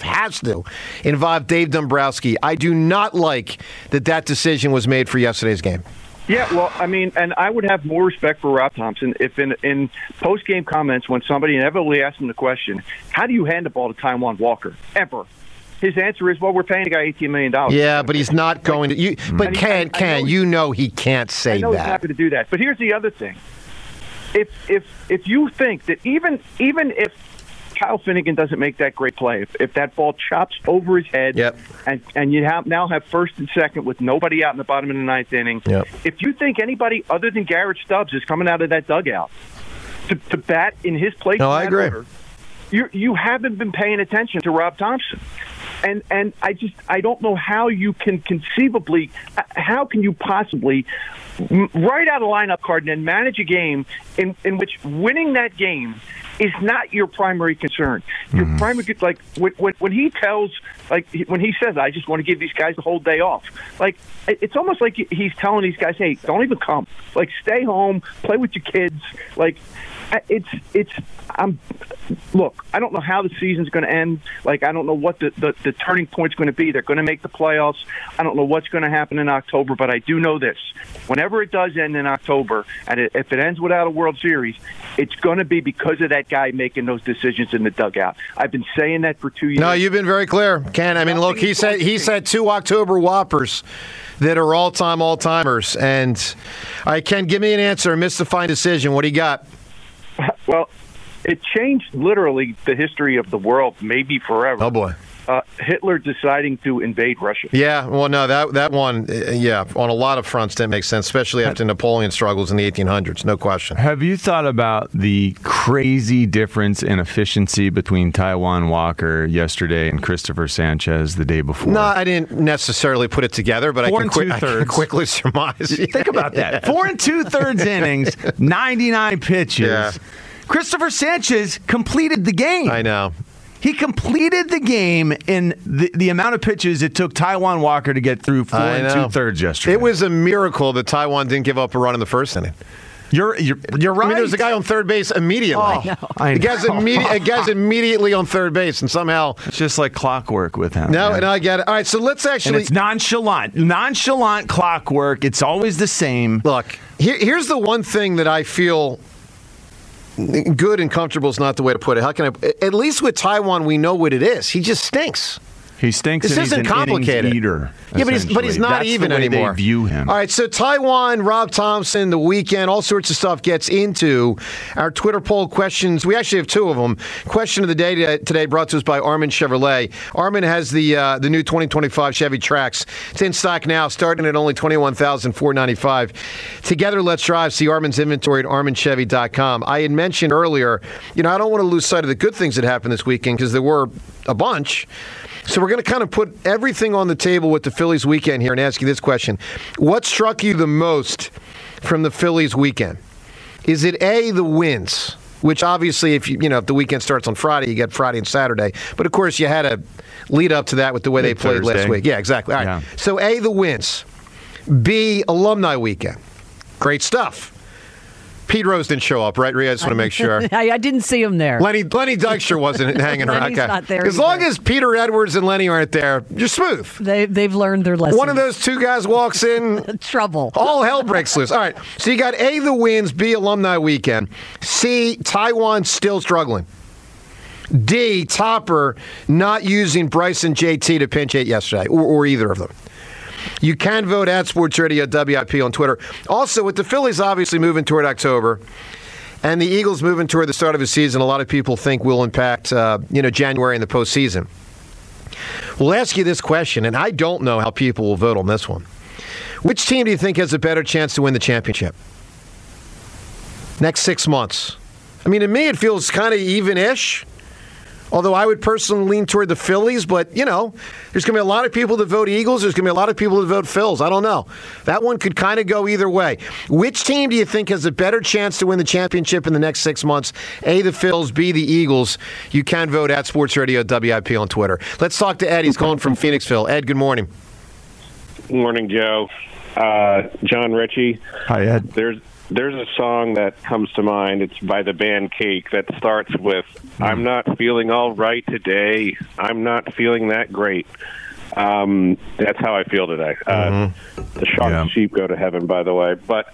Dave Dombrowski. I do not like that decision was made for yesterday's game. Yeah, well, I mean, and I would have more respect for Rob Thompson if in post-game comments when somebody inevitably asked him the question, how do you hand the ball to Taijuan Walker, ever? His answer is, well, we're paying the guy $18 million. Yeah, but he's not going to. But you know he can't say that. I know he's not going to do that. But here's the other thing. If you think that even if Kyle Finnegan doesn't make that great play, if that ball chops over his head, and you now have first and second with nobody out in the bottom of the 9th inning, if you think anybody other than Garrett Stubbs is coming out of that dugout to bat in his place, I agree. Order, you haven't been paying attention to Rob Thompson. And I don't know how you can conceivably, how can you possibly write out a lineup card and then manage a game in which winning that game is not your primary concern. Your primary, like when he says, I just want to give these guys the whole day off. Like, it's almost like he's telling these guys, hey, don't even come. Like, stay home, play with your kids. Like, look, I don't know how the season's going to end. Like, I don't know what the turning point's going to be. They're going to make the playoffs. I don't know what's going to happen in October, but I do know this. Whenever it does end in October, and if it ends without a World Series, it's going to be because of that guy making those decisions in the dugout. I've been saying that for 2 years. No, you've been very clear, Ken. I mean, look, he said 2 October Whoppers that are all-timers. And, all right, Ken, give me an answer. A mystifying decision. What do you got? Well, it changed literally the history of the world, maybe forever. Oh, boy. Hitler deciding to invade Russia. Yeah, well, no, that one, on a lot of fronts didn't make sense, especially after Napoleon struggles in the 1800s, no question. Have you thought about the crazy difference in efficiency between Taijuan Walker yesterday and Christopher Sanchez the day before? No, I didn't necessarily put it together, but I can quickly surmise. Think about that. 4 2/3 innings, 99 pitches. Yeah. Christopher Sanchez completed the game. I know. He completed the game in the amount of pitches it took Taijuan Walker to get through 4 2/3 yesterday. It was a miracle that Taijuan didn't give up a run in the first inning. You're right. I mean, there's a guy on third base immediately. The guy's immediately on third base, and somehow it's just like clockwork with him. No, and I get it. All right, so let's actually. And it's nonchalant clockwork. It's always the same. Look, here's the one thing that I feel. Good and comfortable is not the way to put it. How can I? At least with Taijuan, we know what it is. He just stinks. He stinks. This isn't complicated. Eater, yeah, but he's not That's even the way anymore. They view him. All right, so Taijuan, Rob Thompson, the weekend, all sorts of stuff gets into our Twitter poll questions. We actually have 2 of them. Question of the day today brought to us by Armin Chevrolet. Armin has the new 2025 Chevy Trax. It's in stock now, starting at only $21,495. Together, let's drive. See Armin's inventory at arminchevy.com. I had mentioned earlier, I don't want to lose sight of the good things that happened this weekend because there were a bunch. So we're going to kind of put everything on the table with the Phillies weekend here and ask you this question. What struck you the most from the Phillies weekend? Is it A, the wins, which obviously if if the weekend starts on Friday, you get Friday and Saturday. But of course you had a lead up to that with the way they played last week. Yeah, exactly. All right. Yeah. So A, the wins. B, alumni weekend. Great stuff. Pete Rose didn't show up, right, Rhea? I just want to make sure. I didn't see him there. Lenny Dykstra wasn't hanging around. Lenny's not there as long as Peter Edwards and Lenny aren't there, you're smooth. They've learned their lesson. One of those two guys walks in, trouble. All hell breaks loose. All right, so you got A, the wins, B, alumni weekend, C, Taiwan still struggling, D, Topper not using Bryce and JT to pinch hit yesterday, or either of them. You can vote at Sports Radio WIP on Twitter. Also, with the Phillies obviously moving toward October and the Eagles moving toward the start of the season, a lot of people think will impact January and the postseason. We'll ask you this question, and I don't know how people will vote on this one. Which team do you think has a better chance to win the championship next 6 months? I mean, to me, it feels kind of even-ish. Although I would personally lean toward the Phillies, but, there's going to be a lot of people that vote Eagles. There's going to be a lot of people that vote Phils. I don't know. That one could kind of go either way. Which team do you think has a better chance to win the championship in the next 6 months? A, the Phils, B, the Eagles. You can vote at Sports Radio WIP on Twitter. Let's talk to Ed. He's calling from Phoenixville. Ed, good morning. Good morning, Joe. John Ritchie. Hi, Ed. There's a song that comes to mind. It's by the band Cake that starts with, I'm not feeling all right today. I'm not feeling that great. That's how I feel today. The shocked sheep go to heaven, by the way. But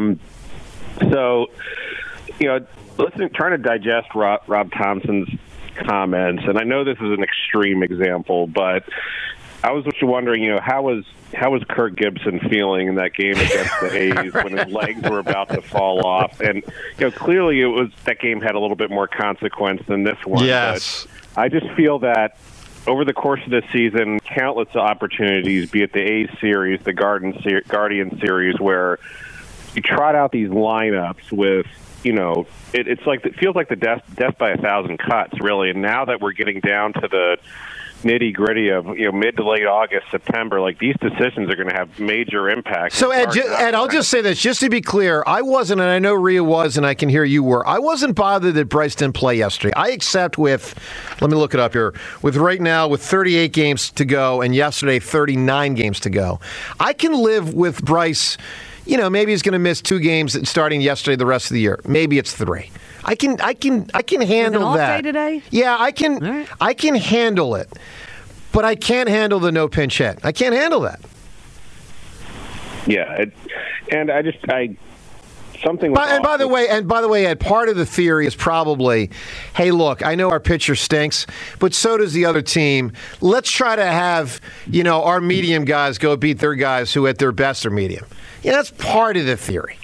trying to digest Rob Thompson's comments, and I know this is an extreme example, but I was just wondering, how was Kirk Gibson feeling in that game against the A's when his legs were about to fall off? And clearly that game had a little bit more consequence than this one. Yes, but I just feel that over the course of this season, countless opportunities, be it the A's series, the Guardian series, where you trot out these lineups with. It feels like the death by a thousand cuts, really. And now that we're getting down to the nitty-gritty of mid to late August, September, like these decisions are going to have major impact. So Ed, I'll just say this, just to be clear, I wasn't, and I know Rhea was, and I can hear you were, I wasn't bothered that Bryce didn't play yesterday. I accept let me look it up here, with right now with 38 games to go and yesterday 39 games to go, I can live with Bryce. Maybe he's going to miss 2 games starting yesterday the rest of the year. Maybe it's 3. I can handle off that. Day today? Yeah, I can. Right. I can handle it, but I can't handle the no pinch hit. I can't handle that. Yeah, something. By the way, Ed, part of the theory is probably, hey, look, I know our pitcher stinks, but so does the other team. Let's try to have our medium guys go beat their guys who at their best are medium. That's part of the theory.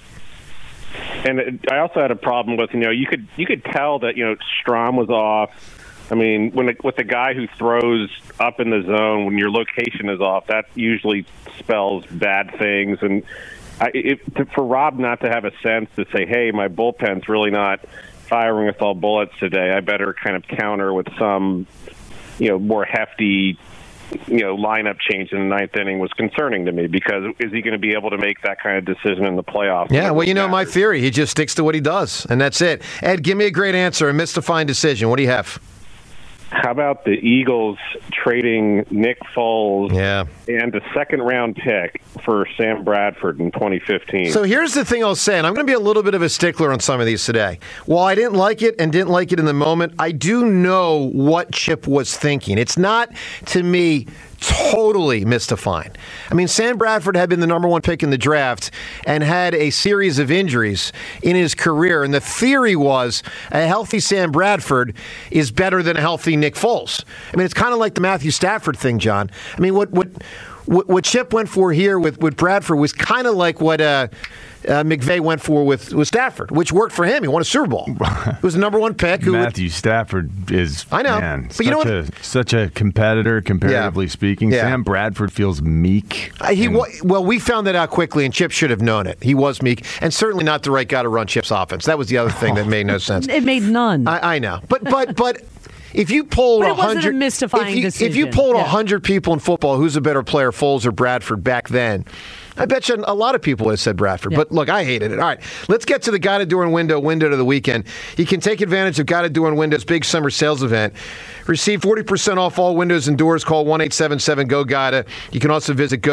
And I also had a problem with, you could tell that, Strahm was off. I mean, with the guy who throws up in the zone, when your location is off, that usually spells bad things. And for Rob not to have a sense to say, hey, my bullpen's really not firing with all bullets today, I better kind of counter with some, more hefty lineup change in the ninth inning was concerning to me, because is he going to be able to make that kind of decision in the playoffs? Yeah, well, my theory, he just sticks to what he does, and that's it. Ed, give me a great answer, a mystifying decision. What do you have? How about the Eagles trading Nick Foles and a second-round pick for Sam Bradford in 2015? So here's the thing I'll say, and I'm going to be a little bit of a stickler on some of these today. While I didn't like it and didn't like it in the moment, I do know what Chip was thinking. It's not, to me, totally mystifying. I mean, Sam Bradford had been the number 1 pick in the draft and had a series of injuries in his career. And the theory was a healthy Sam Bradford is better than a healthy Nick Foles. I mean, it's kind of like the Matthew Stafford thing, John. I mean, what Chip went for here with Bradford was kind of like what McVay went for with Stafford, which worked for him. He won a Super Bowl. It was the number 1 pick. Matthew Stafford is, I know, man, but such a competitor, comparatively speaking. Yeah. Sam Bradford feels meek. Well, we found that out quickly, and Chip should have known it. He was meek, and certainly not the right guy to run Chip's offense. That was the other thing that made no sense. It made none. I know, but. If you polled 100, mystifying decision. If you polled 100 people in football, who's a better player, Foles or Bradford back then, I bet you a lot of people have said Bradford. But look, I hated it. All right, let's get to the Guided Door and Window to the weekend. You can take advantage of Guided Door and Window's big summer sales event. Receive 40% off all windows and doors. Call 1-877-GO-GUIDA. You can also visit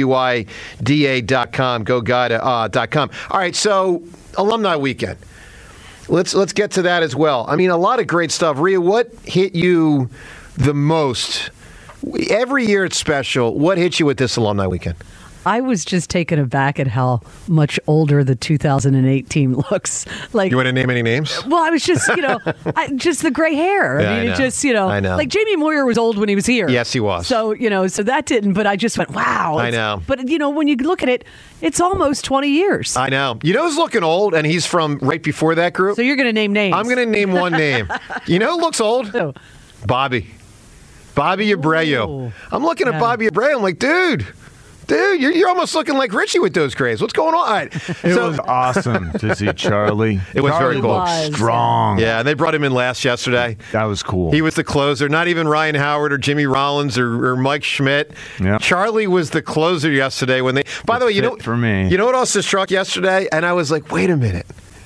GoGuida.com, GoGuida.com. All right, so Alumni Weekend. Let's get to that as well. I mean, a lot of great stuff. Rhea, what hit you the most? Every year it's special. What hit you with this Alumni Weekend? I was just taken aback at how much older the 2008 team looks. Like, you want to name any names? Well, I was just, just the gray hair. Yeah, I mean, I it just, I know. like Jamie Moyer was old when he was here. Yes, he was. So, so that didn't, but I just went, wow. I know. But, when you look at it, it's almost 20 years. I know. You know who's looking old, and he's from right before that group? So you're going to name names. I'm going to name one name. You know who looks old? Who? Bobby Abreu. I'm looking at Bobby Abreu. I'm like, dude, you're almost looking like Richie with those grays. What's going on? All right. It was awesome to see Charlie. It was very cool. Strong. Yeah, and they brought him in last yesterday. That was cool. He was the closer. Not even Ryan Howard or Jimmy Rollins or Mike Schmidt. Yeah. Charlie was the closer yesterday. When they. By the way, you know what else struck yesterday? And I was like, wait a minute.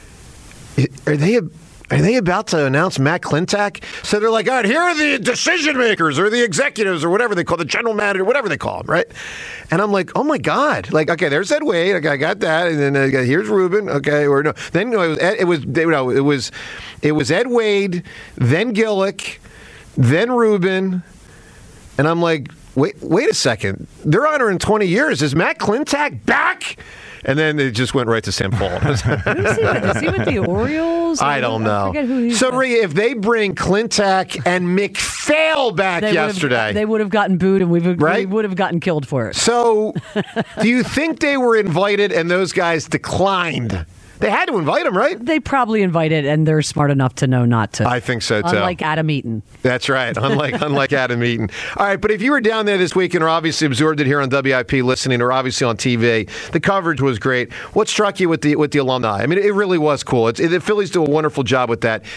Are they about to announce Matt Klentak? So they're like, all right, here are the decision makers or the executives or whatever they call the general manager, whatever they call them, right? And I'm like, oh my God! Like, okay, there's Ed Wade. Okay, I got that, and then here's Ruben. Okay, or no, then it was Ed Wade, then Gillick, then Ruben, and I'm like, wait a second, they're honoring 20 years. Is Matt Klentak back? And then it just went right to Sam Paul. Is he with the Orioles? I don't know. I forget who he's so, Rhea, if they bring Klentak and McPhail back yesterday, they would have gotten booed, and we would have gotten killed for it. So, do you think they were invited and those guys declined? They had to invite him, right? They probably invited, and they're smart enough to know not to. I think so, too. Unlike Adam Eaton. That's right. Unlike Adam Eaton. All right, but if you were down there this weekend or obviously absorbed it here on WIP listening or obviously on TV, the coverage was great. What struck you with the alumni? I mean, it really was cool. The Phillies do a wonderful job with that.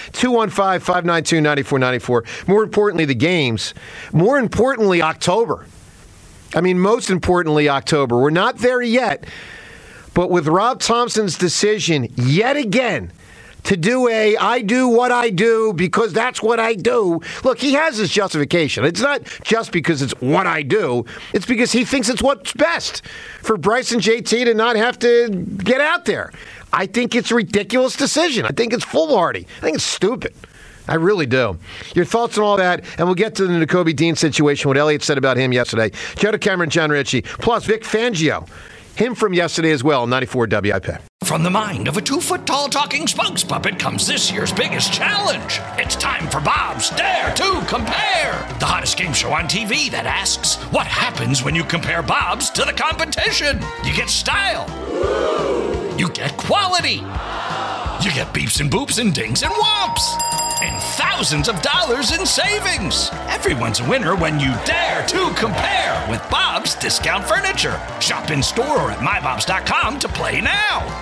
215-592-9494. More importantly, the games. More importantly, October. I mean, most importantly, October. We're not there yet. But with Rob Thompson's decision yet again to do I do what I do because that's what I do. Look, he has his justification. It's not just because it's what I do. It's because he thinks it's what's best for Bryce and JT to not have to get out there. I think it's a ridiculous decision. I think it's foolhardy. I think it's stupid. I really do. Your thoughts on all that, and we'll get to the Nakobe Dean situation, what Elliott said about him yesterday. Joe DeCamara, John Ritchie, plus Vic Fangio. Him from yesterday as well, 94 WIP. From the mind of a 2-foot-tall talking spokes puppet comes this year's biggest challenge. It's time for Bob's Dare to Compare, the hottest game show on TV that asks, what happens when you compare Bob's to the competition? You get style. You get quality. You get beeps and boops and dings and whomps. And thousands of dollars in savings. Everyone's a winner when you dare to compare with Bob's Discount Furniture. Shop in store or at mybobs.com to play now.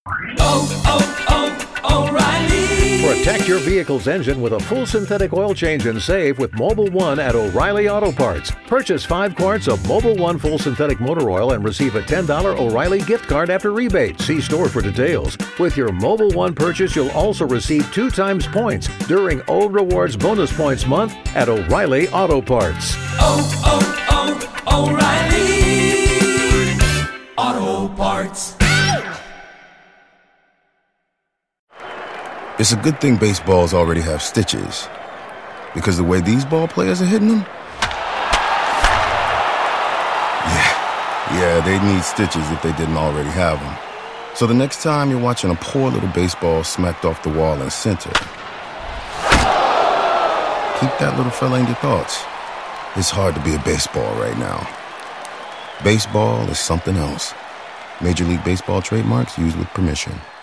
O'Reilly. Protect your vehicle's engine with a full synthetic oil change and save with Mobil 1 at O'Reilly Auto Parts. Purchase 5 quarts of Mobil 1 full synthetic motor oil and receive a $10 O'Reilly gift card after rebate. See store for details. With your Mobil 1 purchase, you'll also receive 2 times points during O Rewards Bonus Points Month at O'Reilly Auto Parts. O'Reilly Auto Parts. It's a good thing baseballs already have stitches, because the way these ball players are hitting them, yeah, they'd need stitches if they didn't already have them. So the next time you're watching a poor little baseball smacked off the wall in center, keep that little fella in your thoughts. It's hard to be a baseball right now. Baseball is something else. Major League Baseball trademarks used with permission.